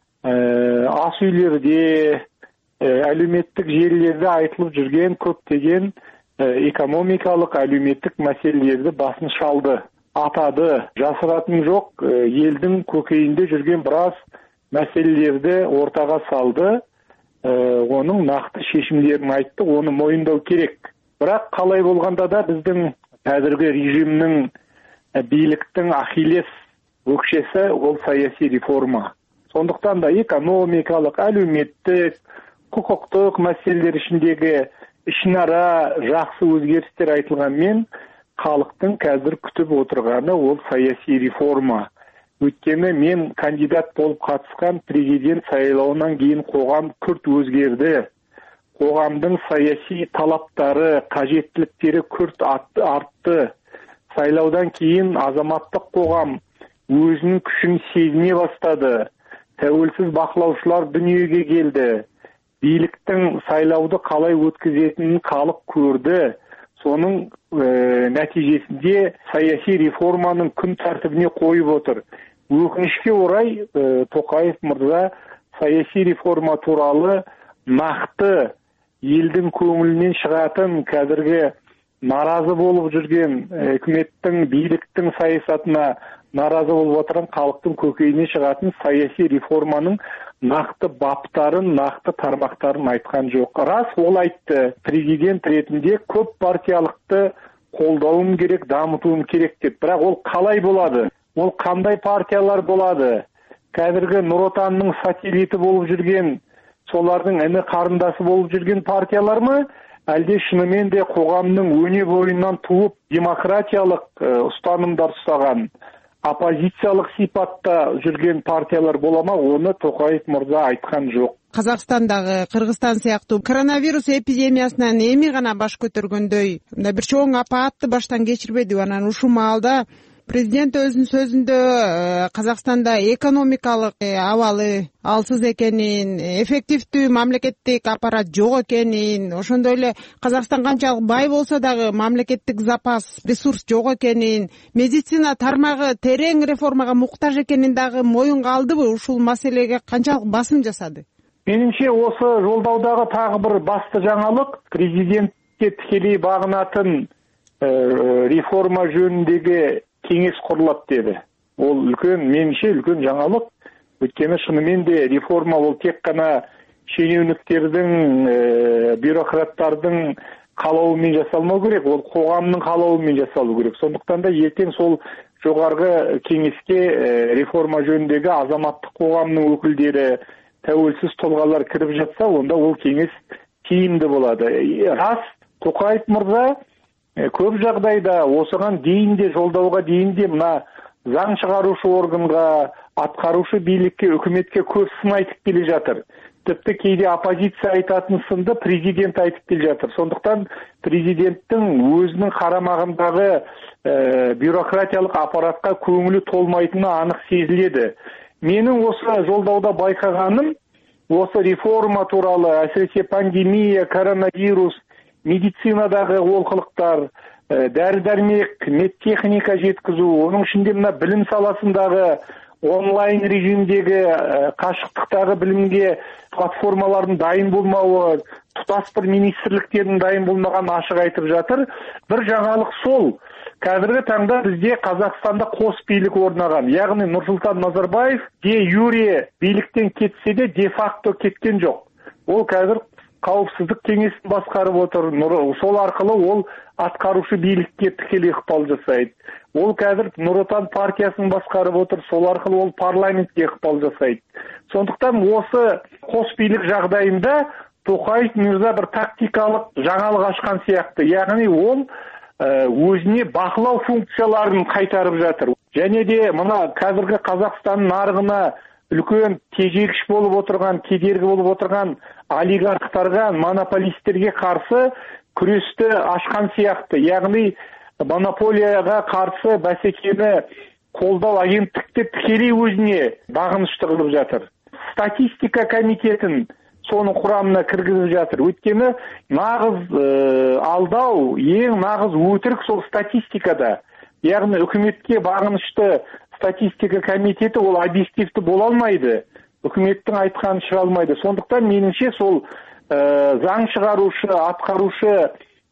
ас үйлөрдө, әлеуметтик желилерде айтылып жүрген көптөгөн экономикалык, әлеуметтик маселелерди басын шалды, атады. Жасыратын жок, элдин көкөйүндө жүрген бираз маселелерди ортага салды, онун накты чечимдерин айтты, ону моюндоо керек. Бирок калай болгондо да биздин азыркы режимдин бийликтин ахиллес өкчеси ол саясий реформа. Сондуктан да экономикалык, әлеуметтик, кукуктук маселелер ичиндеги ишнара жакшы өзгөрүштөр айтылган мен калктын қазір күтүп отурганы ол саясий реформа. Өйткені мен кандидат болуп катышкан президент сайлауынан кийин коғам күрт өзгерди. Коғамдын саясий талаптары, кажеттиликтери күрт артты. Сайлаудан кийин азаматтык коғам өзүнүн күчүн сезине баштады. Тәуелсиз бакылаучулар дүнүйөгө келди. Бийликтин сайлауды калай өткөзөтүнүн калык көрдү. Сонун нәтижесінде саясий реформанын күн тартибине коюп отур. Өкүнүчкө орай Токаев мырза саясий реформа тууралуу накты элдин көңүлүнөн чыгатын қазіргі наразы болып жүрген үкіметтің, биліктің саясатына наразы болып отырған халықтың көкейіне шығатын саяси реформаның нақты баптарын, нақты тармақтарын айтқан жоқ. Рас, ол айтты, президент ретінде көп партиялықты қолдауым керек, дамытуым керек деп. Бірақ ол қалай болады? Ол қандай партиялар болады? Қазіргі Нұр Отанның сателлиті болып жүрген, солардың іні қарындасы болып жүрген партиялар ма? Әлде шынымен де қоғамның өне бойынан туып демократиялық ұстанымдар ұстаған, оппозициялық сипатта жүрген партиялар бола ма? Оны Тоқаев мырза айтқан жоқ. Қазақстандағы Қырғызстан сияқты коронавирус эпидемиясынан эми гана баш көтөргөндөй бир чоң апатты баштан кечирбеди. Анан ушул маалда президент өзүнүн сөзүндө Казакстанда экономикалык абалы алсыз экенин, эффективдүү мамлекеттик аппарат жок экенин, ошондой эле Казакстан канчалык бай болсо дагы мамлекеттик запас, ресурс жок экенин, медицина тармагы терең реформага муктаж экенин дагы моюнга алдыбы? Ушул маселеге канчалык басым жасады? Менимче, осы жолдаудағы тағы бір басты жаңалық президентке тікелей бағынатын реформа жөніндегі кеңес құрылады деді. Ол үлкен, меніңше үлкен жаңалық. Өйткені шынымен де реформа ол тек қана шенеуніктердің, бюрократтардың қалауымен жасалмау керек, ол қоғамның қалауымен жасалу керек. Сондықтан да ертең сол жоғарғы кеңеске реформа жөніндегі азаматтық қоғамның өкілдері, тәуелсіз тұлғалар кіріп жатса, онда ол кеңес тиімді болады. Рас, Тоқаев мырза көп жағдайда осыған дейін де, жолдауға дейін де мына заң шығарушы органға, атқарушы билікке, үкіметке көп сын айтып келе жатыр. Тіпті кейде оппозиция айтатын сынды президент айтып келе жатыр. Сондықтан президенттің өзінің қарамағындағы бюрократиялық аппаратқа көңілі толмайтыны анық сезіледі. Менің осы жолдауда байқағаным, осы реформа туралы, әсіресе пандемия, коронавирус, медицинадағы олқылықтар, дәрі-дәрмек, медтехника жеткізу, оның ішінде мына білім саласындағы онлайн режимдегі қашықтықтағы білімге платформалардың дайын болмауы, тұтас бір министрліктердің дайын болмаған ашық айтып жатыр. Бір жаңалық сол. Қазіргі таңда бізде Қазақстанда қос билік орнаған. Яғни Нұрсұлтан Назарбаев де юре биліктен кетсе де де факто кеткен жоқ. Ол қазір қауіпсіздік кеңесін басқарып отыр. Сол арқылы ол атқарушы билікке тікелей ықпал жасайды. Ол қазір Нұр Отан партиясын басқарып отыр. Сол арқылы ол парламентке ықпал жасайды. Сондықтан осы қос билік жағдайында Тоқаев мырза бір тактикалық жаңалық ашқан сияқты. Яғни ол өзіне бақылау функцияларын қайтарып жатыр. Және де мына қазіргі Қазақстан нарығына үлкен тежегіш болып отырған, кедергі болып отырған олигархтарға, монополистерге қарсы күресті ашқан сияқты. Яғни монополияға қарсы бәсекені қолдау агенттікті тікелей өзіне бағынышты қылып жатыр. Статистика комитетін соның құрамына кіргізіп жатыр. Өйткені нағыз алдау, ең нағыз өтірік сол статистикада. Яғни үкіметке бағынышты статистика комитеті ол объективті бола алмайды. Үкіметтің айтқанын шыға алмайды. Сондықтан меніңше сол заң шығарушы, атқарушы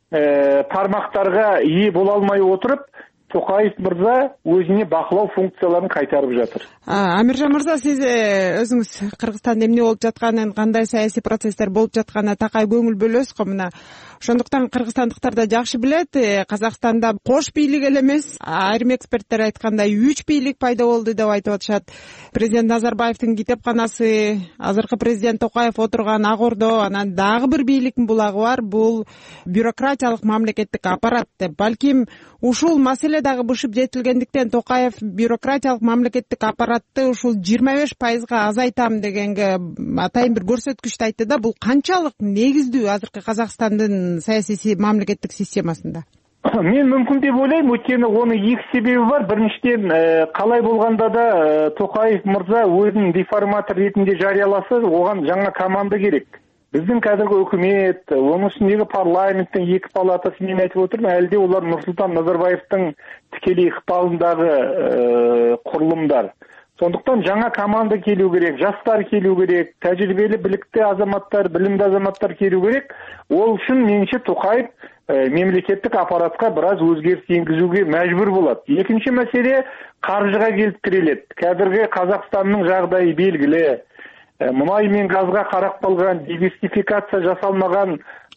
тармақтарға ие бола алмай отырып, Тоқаев мырза өзіне бақылау функцияларын қайтарып жатыр. Амиржан мырза, сіз өзіңіз Қырғызстанда эмне болуп жатканын, кандай саясий процесстер болуп жатканына такай көңүл бөлөсүз го. Мына ошондуктан кыргызстандыктар да жакшы билет, Казакстанда кош бийлик эле эмес, айрым эксперттер айткандай үч бийлик пайда болду деп айтып атышат. Президент Назарбаевдин китепканасы, азыркы президент Токаев отурган Ак Ордо, анан дагы бир бийликтин булагы бар, бул бюрократиялык мамлекеттик аппарат деп. Балким ушул маселе дагы бышып жетилгендиктен Токаев бюрократиялык мамлекеттик аппаратты ушул жыйырма беш пайызга азайтам дегенге атайын бир көрсөткүчтү айтты да, бул канчалык негиздүү азыркы Казакстандын саясий мамлекеттик системасында? Мен мүмкүн деп ойлаймын, өйткені оның екі себебі бар. Біріншіден, қалай болғанда да Тоқаев мырза өзін реформатор ретінде жарияласа, оған жаңа команда керек. Біздің қазіргі үкімет, оның үстіндегі парламенттің екі палатасы, мен айтып отырмын, әлде олар Нұрсұлтан Назарбаевтың тікелей ықпалындағы құрылымдар. Сондықтан жаңа команда келу керек, жастар келу керек, тәжірибелі, білікті азаматтар, білімді азаматтар келу керек. Ол үшін меніңше Тоқаев мемлекеттік аппаратқа біраз өзгеріс енгізуге мәжбүр болады. Екінші мәселе қаржыға келіп тіреледі. Қазіргі Қазақстанның жағдайы белгілі. Мұнай мен газға қарап қалған, диверсификация жасалмаған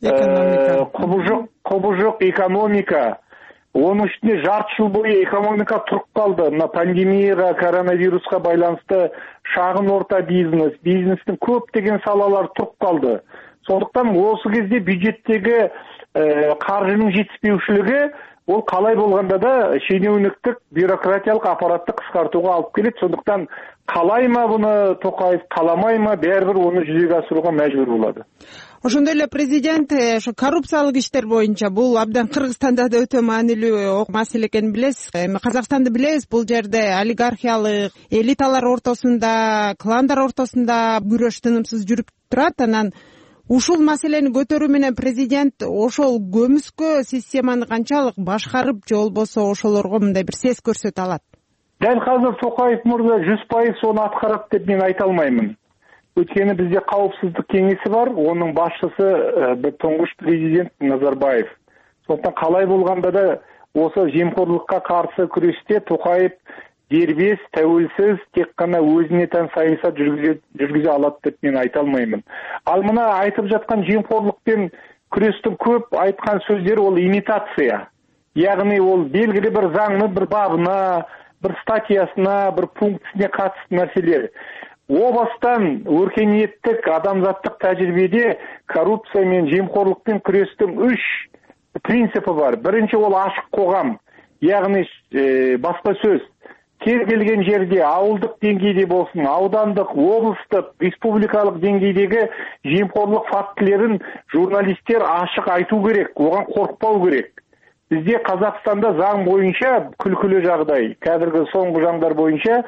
құбыжық экономика. Оның үстіне жарты жыл бойы экономика тұрып қалды. Мына пандемияға, коронавирусқа байланысты шағын орта бизнес, бизнестің көптеген салалар тұрып қалды. Сондықтан осы кезде бюджеттегі қаржының жетіспеушілігі ол қалай болғанда да шенеуніктік бюрократиялық аппаратты қысқартуға алып келеді. Сондықтан қалай ма бұны Тоқаев, қаламай ма, бәрібір оны жүзеге асыруға мәжбүр болады. Ошондой эле президент ошо коррупциялык иштер боюнча бул абдан Кыргызстанда да өтө маанилүү маселе экенин билесиз. Эми Казакстанды билебиз, бул жерде олигархиялык элиталар ортосунда, кландар ортосунда күрөш тынымсыз жүрүп турат. Анан ушул маселени көтөрүү менен президент ошол көмүскө системаны канчалык башкарып, же болбосо ошолорго мындай бир сес көрсөтө алат? Дәл қазір Тоқаев мырза жүз пайыз соны атқарат деп мен айта алмаймын. Өткені бізде қауіпсіздік кеңесі бар, оның басшысы тұңғыш президент Назарбаев. Сондықтан қалай болғанда да осы жемқорлыққа қарсы күресте Тоқаев дербес, тәуелсіз, тек қана өзіне тән саясат жүргізе алады деп мен айта алмаймын. Ал мына айтып жатқан жемқорлықпен күрестің көп айтқан сөздері ол имитация. Яғни ол белгілі бір заңны бір бабына, бір статьясына, бір пунктісіне қатысты нәрселер. О бастан өркениеттік адамзаттық тәжірибеде коррупция мен жемқорлықпен күрестің үш принципі бар. Бірінші ол ашық қоғам, яғни е, баспасөз. Кез келген жерде ауылдық деңгейде болсын, аудандық, облыстық, республикалық деңгейдегі жемқорлық фактілерін журналистер ашық айту керек, оған қорықпау керек. Бізде Қазақстанда заң бойынша күлкілі жағдай, қазіргі соңғы заңдар бойынша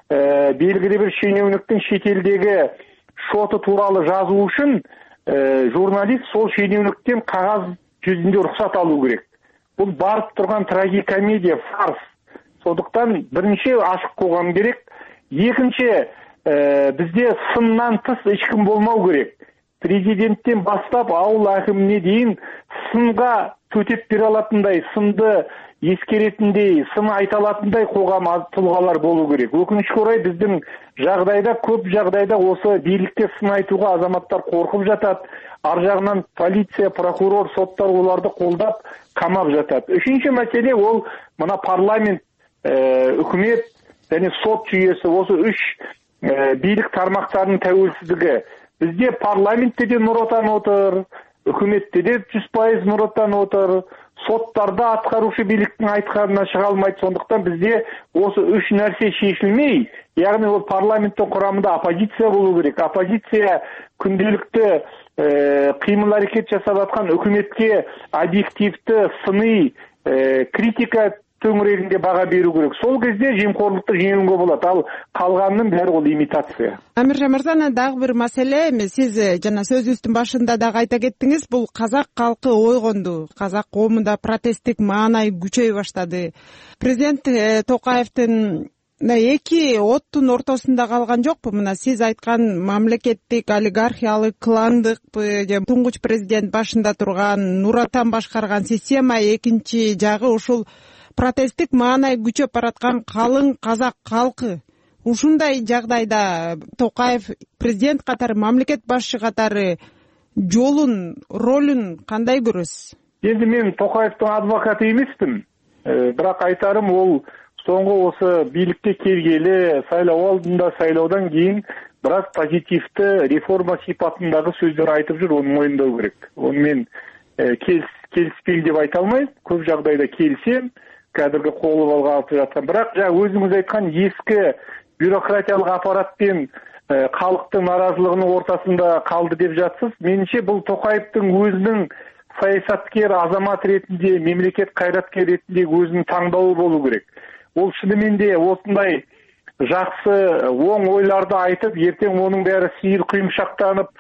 Ә, белгілі бір шенеуніктің шетелдегі шоты туралы жазу үшін ә, журналист сол шенеуніктен қағаз жүзінде рұқсат алу керек. Бұл барып тұрған трагикомедия, фарс. Сондықтан бірінші ашық қоғам керек. Екінші, ә, бізде сыннан тыс ешкім болмау керек. Президенттен бастап ауыл әкіміне дейін сынға төтеп бере алатындай, сынды ескеретіндей, сын айта алатындай қоғам тұлғалар болу керек. Өкінішке орай біздің жағдайда, көп жағдайда осы билікке сын айтуға азаматтар қорқып жатады. Ар жағынан полиция, прокурор, соттар оларды қолдап, қамап жатады. Үшінші мәселе ол мына парламент, ә, үкімет және сот жүйесі, осы үш ә, билік тармақтарының тәуелсіздігі. Бізде парламентте де Нұр Отан отыр, үкіметте де жүз пайыз Нұр Отан отыр. Соттарда атқарушы биліктің айтқанына шыға алмайды. Сондықтан бізде осы үш нәрсе шешілмей, яғни ол парламенттің құрамында оппозиция болу керек. Оппозиция күнделікті ә, қимыл әрекет жасап жатқан үкіметке объективті, сыни ә, критика төңірегінде баға беру керек. Сол кезде жемқорлықты жеңуге болады. Ал қалғанның бәрі ол имитация. Амиржан мырза, дагы бир маселе, сиз жана сөзүбүздүн башында дагы айта кеттиңиз, бул казак калкы ойгонду. Казак коомунда протесттик маанай күчөй баштады. Президент Токаевдин эки оттун ортосунда калган жокпу? Мына сиз айткан мамлекеттик, олигархиялык, кландык, же туңгуч президент башында турган, Нур Отан башкарган система, экинчи жагы ушул протесттик маанай күчөп бараткан калың казак калкы. Ушундай жагдайда Токаев президент катары, мамлекет башчы катары жолун, ролун кандай көрөсүз? Енді мен Токаевдин адвокаты емеспин. Бирок айтарым, ол соңғы осы бийликке келгелі, сайлау алдында, сайлаудан кейін біраз позитивті реформа сипатындағы сөздер айтып жүр, оны мойындау керек. Оны мен келіспеймін деп айта алмаймын, көп жағдайда келісем, кәдіргі қолы алып жатқан. Бірақ жаңа өзіңіз айтқан ескі бюрократиялық аппаратпен халықтың наразылығының ортасында қалды деп жатсыз. Меніңше бұл Тоқаевтың өзінің саясаткер, азамат ретінде, мемлекет қайраткер ретінде өзінің таңдауы болу керек. Ол шынымен де осындай жақсы, оң ойларды айтып, ертең оның бәрі сиыр құйымшақтанып,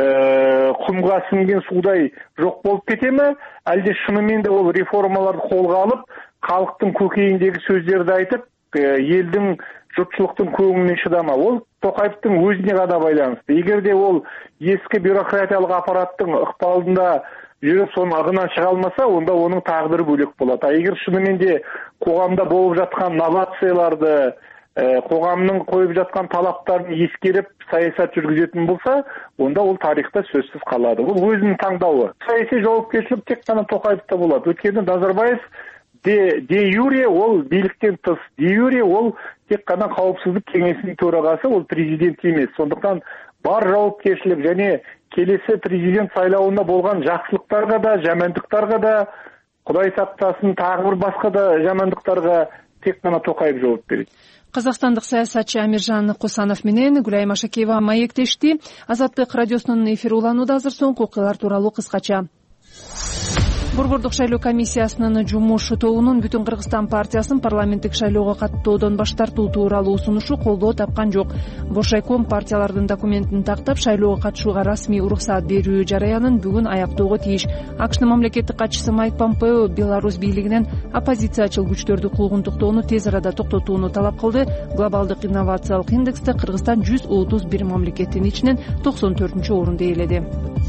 құмға сіңген судай жоқ болып кете ме? Әлде шынымен де ол реформаларды қолға алып, халықтың көкейіндегі сөздерді айтып, елдің жұртшылықтың көңіліне шыдама, ол Тоқаевтың өзіне ғана байланысты. Егер де ол ескі бюрократиялық аппараттың ықпалында жүріп соның ағынан шыға алмаса, онда оның тағдыры бөлек болады. А егер шынымен де қоғамда болып жатқан новацияларды, қоғамның қойып жатқан талаптарын ескеріп саясат жүргізетін болса, онда ол тарихта сөзсіз қалады. Ол өзінің таңдауы. Саяси жауапкершілік тек қана Тоқаевта болады. Өйткені Назарбаев де, де юре ол биліктен тыс, де юре ол тек қана қауіпсіздік кеңесінің төрағасы, ол президент емес. Сондықтан бар жауапкершілік және келесі президент сайлауында болған жақсылықтарға да, жамандықтарға да, Құдай сақтасын, тағы бір басқа да жамандықтарға тек қана Тоқаев жауап береді. Қазақстандық саясатчы Амиржан Косанов менен Гүлайым Ашакеева маектешти. Азаттык радиосунун эфири уланууда. Азыр соңку окуялар тууралуу кыскача. Борбордук шайлоо комиссиясынын жумуш тобунун Бүтүн Кыргызстан партиясын парламенттик шайлоого каттоодон баш тартуу тууралуу сунушу колдоо тапкан жок. Бошайком партиялардын документин тактап шайлоого катышууга расмий уруксаат берүү жараянын бүгүн аяктоого тийиш. АКШнын мамлекеттик катчысы Майк Помпео Беларусь бийлигинен оппозициячыл күчтөрдү куугунтуктоону тез арада токтотууну талап кылды. Глобалдык инновациялык индексте Кыргызстан жүз отуз бир мамлекеттин ичинен токсон төртүнчү орунду ээледи.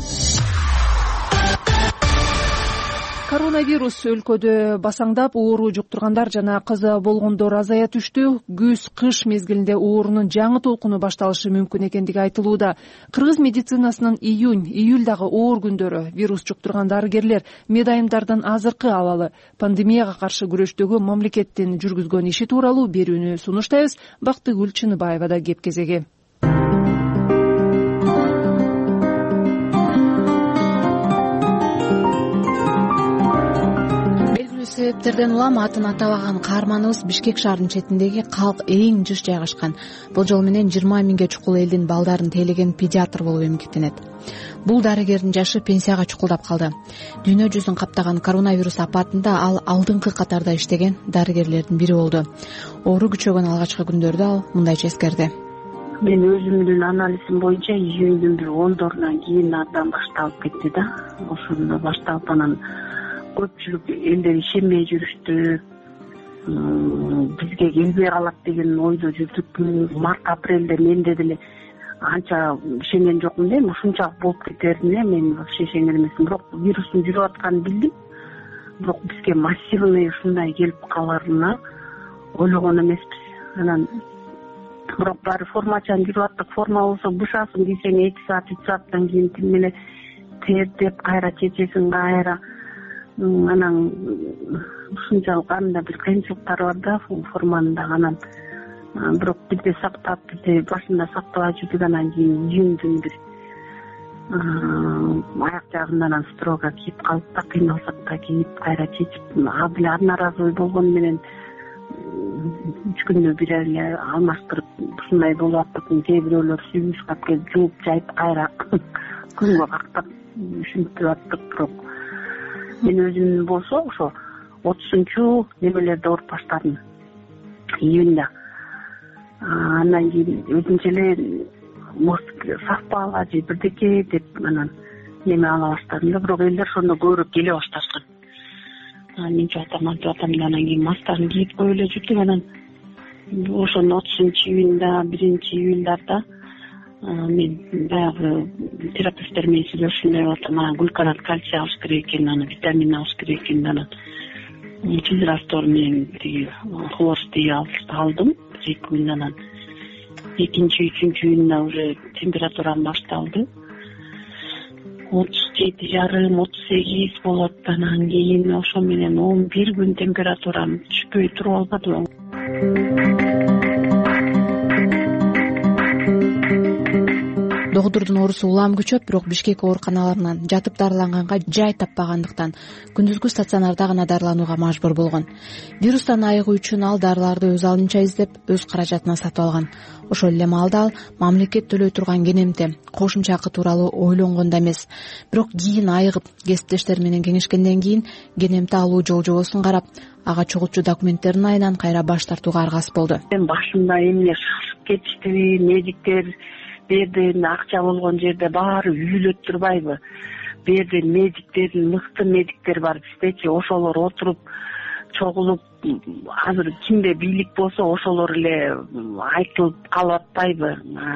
Коронавирус өлкөдө басаңдап, оору жуктургандар жана каза болгондор азая түштү. Күз-кыш мезгилинде оорунун жаңы толкуну башталышы мүмкүн экендиги айтылууда. Кыргыз медицинасынын июнь, июльдагы оор күндөрү вирус жуктурган дарыгерлер медайымдардын азыркы абалы, пандемияга каршы күрөштөгү мамлекеттин жүргүзгөн иши тууралуу берүүнү сунуштайбыз. Бактыгүл Чыныбаевада кеп кезеги. Себептерден улам атын атабаган каарманыбыз Бишкек шаарынын четиндеги калк эң жыш жайгашкан. Бул жол менен жыйырма миңге чукул элдин балдарын тейлеген педиатр болуп эмгектенет. Бул дарыгердин жашы пенсияга чукулдап калды. Дүйнө жүзүн каптаган коронавирус апатында ал алдыңкы катарда иштеген дарыгерлердин бири болду. Оору күчөгөн алгачкы күндөрдө ал мындайча эскерди. Мен өзүмдүн анализим боюнча июндун бир ондорунан кийин абдан башталып кетти да. Ошондо башталып анан көпчүлүк элдер ишенбей жүрүштү, бизге келбей калат деген ойдо жүрдүк. Март апрелде менде деле анча ишенген жокмун да, ушунчалык болуп кетерине мен вообще ишенген эмесмин. Бирок вирустун жүрүп атканын билдим. Бирок бизге массивный ушундай келип каларына ойлогон эмеспиз. Анан бирок баары формачан жүрүп аттык. Форма болсо бышасын кийсең эки саат, үч сааттан кийин тим эле тердеп кайра чечесиң кайра. Анан ушунчалык анда бир кыйынчылыктар бар да форманын дагы. Анан бирок бизде сактап, бизде башында сактабай жүрдүк. Анан кийин июндун бир аяк жагында анан строго кийип калып да, кыйналсак да кийип кайра чечип, ал деле одноразовый болгону менен үч күндө бир эле алмаштырып ушундай болуп аттык. Кээ бирөөлөр сүйүшкап келип жууп жайып кайра күнгө кактап ушинтип аттык. Бирок мен өзүм болсо ошо отузунчу немелерде ооруп баштадым, июнда. Андан кийин өзүнчө эле может сафпала же бирдеке деп анан неме ала баштадым да. Бирок элдер ошондо көбүрөөк келе башташкан. Мынча атам, мынча атам да анан кийин масканы кийип коюп эле жүрдүк. Анан ошондо отузунчу июнда, биринчи июльдарда мен баягы терапевттер менен сүйлөшүп атам. Анан глюконат кальций алыш керек экен, анан витамин алыш керек экен. Анан физраствор менен хлорстий алдым эки күн. Анан экинчи, үчүнчү июнда уже температурам башталды. отуз жети жарым, отуз сегиз болот. Анан кийин ошо менен он бир күн температурам түшпөй туруп албады. Догдурдун оорусу улам күчөп, бирок Бишкек ооруканаларынан жатып дарыланганга жай таппагандыктан күндүзгү стационарда гана дарыланууга мажбур болгон. Вирустан айыгуу үчүн ал дарыларды өз алдынча издеп, өз каражатына сатып алган. Ошол эле маалда ал мамлекет төлөй турган кенемте, кошумча акы тууралуу ойлонгон да эмес. Бирок кийин айыгып, кесиптештер менен кеңешкенден кийин кенемте алуу жол жобосун карап, ага чогултчу документтердин айынан кайра баш тартууга аргасыз болду. Мен башында эмне шашып кетиштиби, медиктер берден акча болгон жерде баары үйлөп турбайбы? Берден медиктер, мыкты медиктер бар биздечи, ошолор отуруп чогулуп азыр кимде бийлик болсо ошолор эле айтылып калып атпайбы,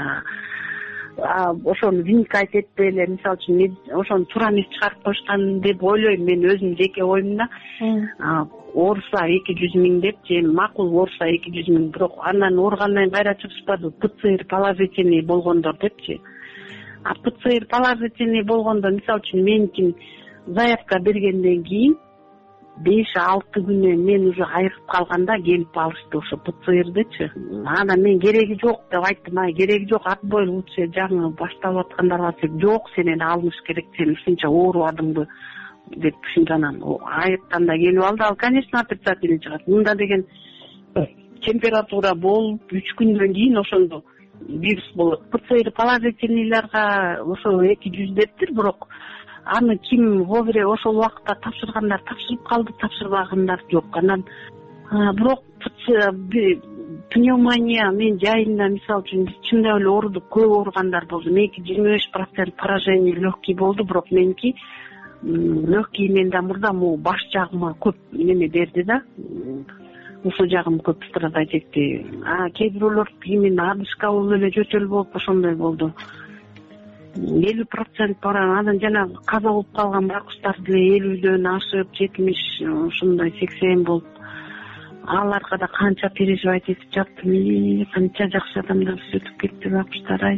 ошону вникать этпей эле мисалы үчүн ошону туура эмес чыгарып коюшкан деп ойлойм мен өзүмдүн жеке оюмда. Ооруса эки жүз миң деп, же макул ооруса эки жүз миң, бирок андан ооругандан кайра чыгышпады ПЦР положительный болгондор депчи. А ПЦР положительный болгондо мисалы үчүн меникин заявка бергенден кийин беш алты күнү мен уже айыгып калганда келип алышты ошо ПЦРдычы. Анан мен кереги жок деп айттым, ай кереги жок, отбой лучше жаңы башталып аткандарга жок, сенен алыныш керек, сен ушунча оорубадыңбы деп ушунчанан айыктан да келип алды. Ал конечно отрицательный чыгат. Мында деген температура болуп үч күндөн кийин ошондо вирус болот. ПЦР положительныйларга ошо эки жүз дептир, бирок аны ким вовремя ошол убакытта тапшыргандар тапшырып калды, тапшырбагандар жок. Анан бирок пневмония мен жайында мисалы үчүн биз чындап эле оорудук, көп ооругандар болду. Меники жыйырма беш процент поражение легкий болду, бирок меники легкий менде мурда могу баш жагыма көп неме берди да. Ушул жагым көп страдать этти. А кээ бирөөлөр именно одышка болуп эле жөтөл болуп ошондой болду. элүү процент бар. Анан жана каза болуп калган байкуштар деле элүүдөн ашып, жетимиш, ушундай сексен болуп. Аларга да канча переживать этип жаттым, канча жакшы адамдар өтүп кетти байкуштар ай.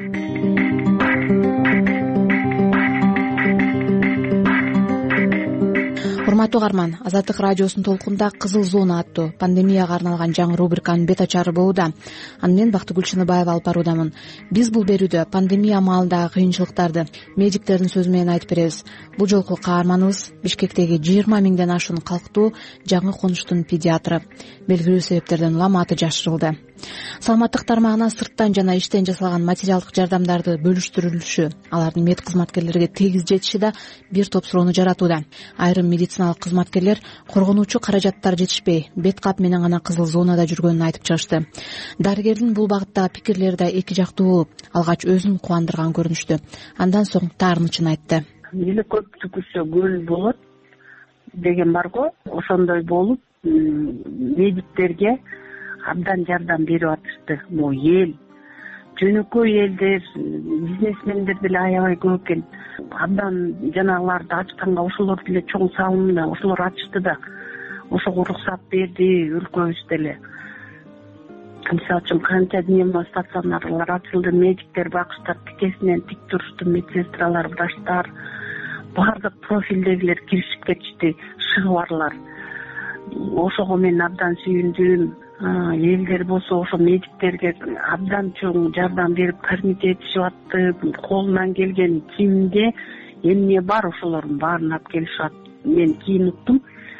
Урматтуу угарман, Азаттык радиосунун толкунда Кызыл зона аттуу пандемияга арналган жаңы рубриканын бет ачары болууда. Аны мен Бактыгүл Чыныбаева алып баруудамын. Биз бул берүүдө пандемия маалындагы кыйынчылыктарды медиктердин сөзү менен айтып беребиз. Бул жолку каарманыбыз Бишкектеги жыйырма миңден ашуун калктуу жаңы конуштун педиатры. Белгилүү себептерден улам аты жашырылды. Саламаттык тармагына сырттан жана иштен жасалган материалдык жардамдарды бөлүштүрүлүшү, алардын мед кызматкерлерге тегиз жетиши да бир топ суроону жаратууда. Айрым медициналык кызматкерлер коргонуучу каражаттар жетишпей, бет кап менен гана кызыл зонада жүргөнүн айтып чыгышты. Дарыгердин бул багыттагы пикирлери да эки жактуу болуп, алгач өзүн кубандырган көрүнүштү. Андан соң таарынычын айтты. Эле көпчүлүкү көл болот деген бар го, ошондой болуп медиктерге абдан жардам берип атышты. Могу эл, жөнөкөй элдер, бизнесмендер деле аябай көп экен. Абдан жанагыларды ачканга ошолор деле чоң салымда, ошолор ачышты да. Ошого уруксат берди өлкөбүз деле. Мисалы үчүн канча пневмостационарлар ачылды, медиктер, бакыштар тикесинен тик турушту, медсестралар, врачтар, баардык профилдегилер киришип кетишти, шыгыбарлар. Ошого мен абдан сүйүндүм. Элдер болсо ошо медиктерге абдан чоң жардам берип, кормить этишип атты. Колунан келген кимде эмне бар ошолордун баарын алып келишип атты. Мен кийин уктум.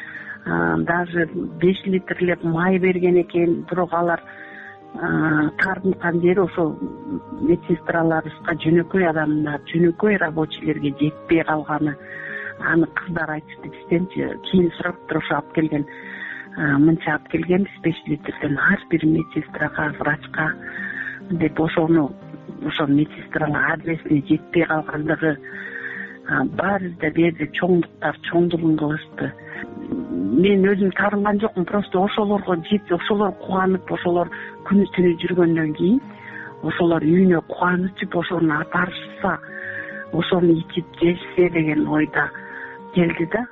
Даже беш литрлеп май берген экен, бирок алар тартынкан жери ошо медсестраларыбызга, жөнөкөй адамдар, жөнөкөй рабочийлерге жетпей калганы. Аны кыздар айтышты бизденчи. Кийин сураптыр ошо алып келген. Мынча алып келген беш литрден ар бир медсестрага, врачка деп ошону ошо медсестрага адресине жетпей калгандыгы баарыбыз да берди. Чоңдуктар чоңдугун кылышты. Мен өзүм таарынган жокмун, просто ошолорго жетти, ошолор кубанып, ошолор күнү түнү жүргөндөн кийин ошолор үйүнө кубанычып, ошону апарышса, ошону ичип жешсе деген ойда келди да.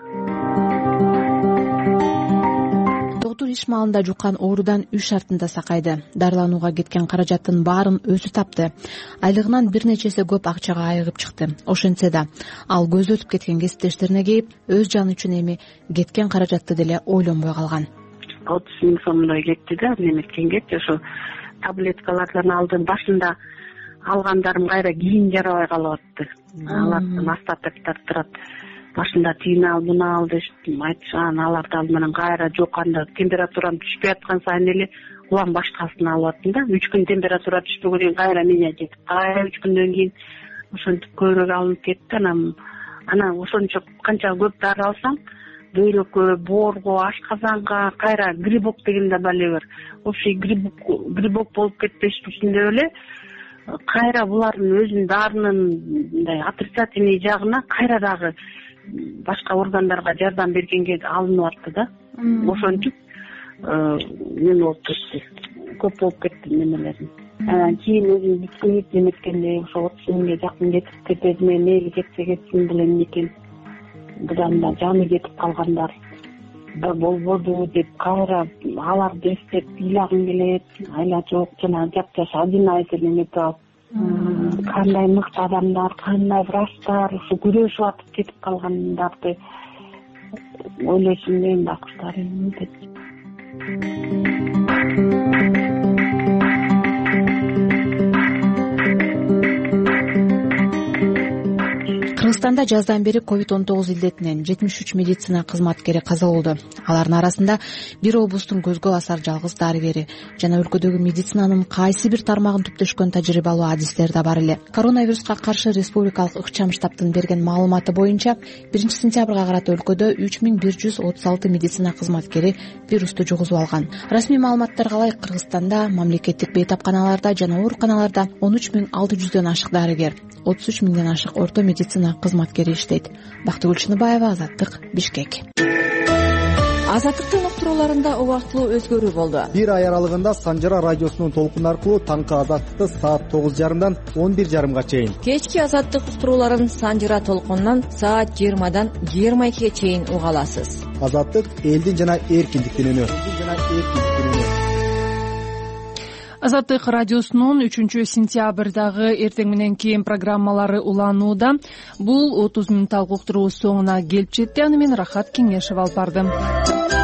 Доктор иш маалында жуккан оорудан үй шартында сакайды. Дарыланууга кеткен каражаттын баарын өзү тапты. Айлыгынан бир нечеси көп акчага айыгып чыкты. Ошентсе да ал көзү өтүп кеткен кесиптештерине кейип, өз жаны үчүн эми кеткен каражатты деле ойлонбой калган. отуз миң сомдой кетти да, неметкенгечи ошо таблеткалардан алдым. Башында алгандарым кайра кийин жарабай калып атты. Алардын остатоктор турат. Башында түйүн ал, буну ал дештим, айтышкан, аларды ал менен кайра жок, анда температурам түшпөй аткан сайын эле улам башкасын алып аттым да. үч күн температура түшпөгөн кийин кайра меня жетип, кайра үч күндөн кийин ошентип көбүрөөк алынып кетти. Анан анан ошончо канча көп дары алсам, бөйрөккө, боорго, ашказанга, кайра грибок деген да бале бар. Общий грибок грибок болуп кетпеш үчүн деп эле кайра булардын өзүнүн дарынын мындай отрицательный жагына кайра дагы башка органдарга жардам бергенге алынып атты да. Ошентип неме болуп кетти, көп болуп кетти немелерим. Анан кийин өзүм бүткүн эметкенде ошо отуз миңге жакын кетип кетеди, эмнеге кетсе кетсин билем экен. Будан да жаны кетип калгандар да болбоду деп кайра аларды эстеп ыйлагым келет. Айла жок, жана жапжаш одинайзер неме турат. Кандай мыкты адамдар, кандай врачтар ушу күрөшүп атып кетип калгандарды ойлойсуң, мен да куштарым деп. Кыргызстанда жаздан бери ковид он тогуз илдетинен жетимиш үч медицина кызматкери каза болду. Алардын арасында бир облустун көзгө басар жалгыз дарыгери жана өлкөдөгү медицинанын кайсы бир тармагын түптөшкөн тажрыйбалуу адистер да бар эле. Коронавируска каршы республикалык ыкчам штабтын берген маалыматы боюнча биринчи сентябрга карата өлкөдө үч миң бир жүз отуз алты медицина кызматкери вирусту жугузуп алган. Расмий маалыматтарга ылайык Кыргызстанда мамлекеттик бейтапканаларда жана ооруканаларда он үч миң алты жүздөн ашык дарыгер, отуз үч миңден ашык орто медицина кызматкери иштейт. Бактыгүл Чыныбаева, Азаттык, Бишкек. Азаттыктын уктурууларында убактылуу өзгөрүү болду. Бир ай аралыгында Санжара радиосунун толкуну аркылуу таңкы Азаттыкты саат тогуз жарымдан он бир жарымга чейин, кечки Азаттык уктурууларын Санжара толкунунан саат жыйырмадан жыйырма экиге чейин уга аласыз. Азаттык элдин жана эркиндиктин үнү. Азаттык радиосунун үчүнчү сентябрдагы эртең менен кийин программалары уланууда. Бул отуз мүнөттүк уктуруу соңуна келип жетти. Аны мен Рахат Кеңешев алып бардым.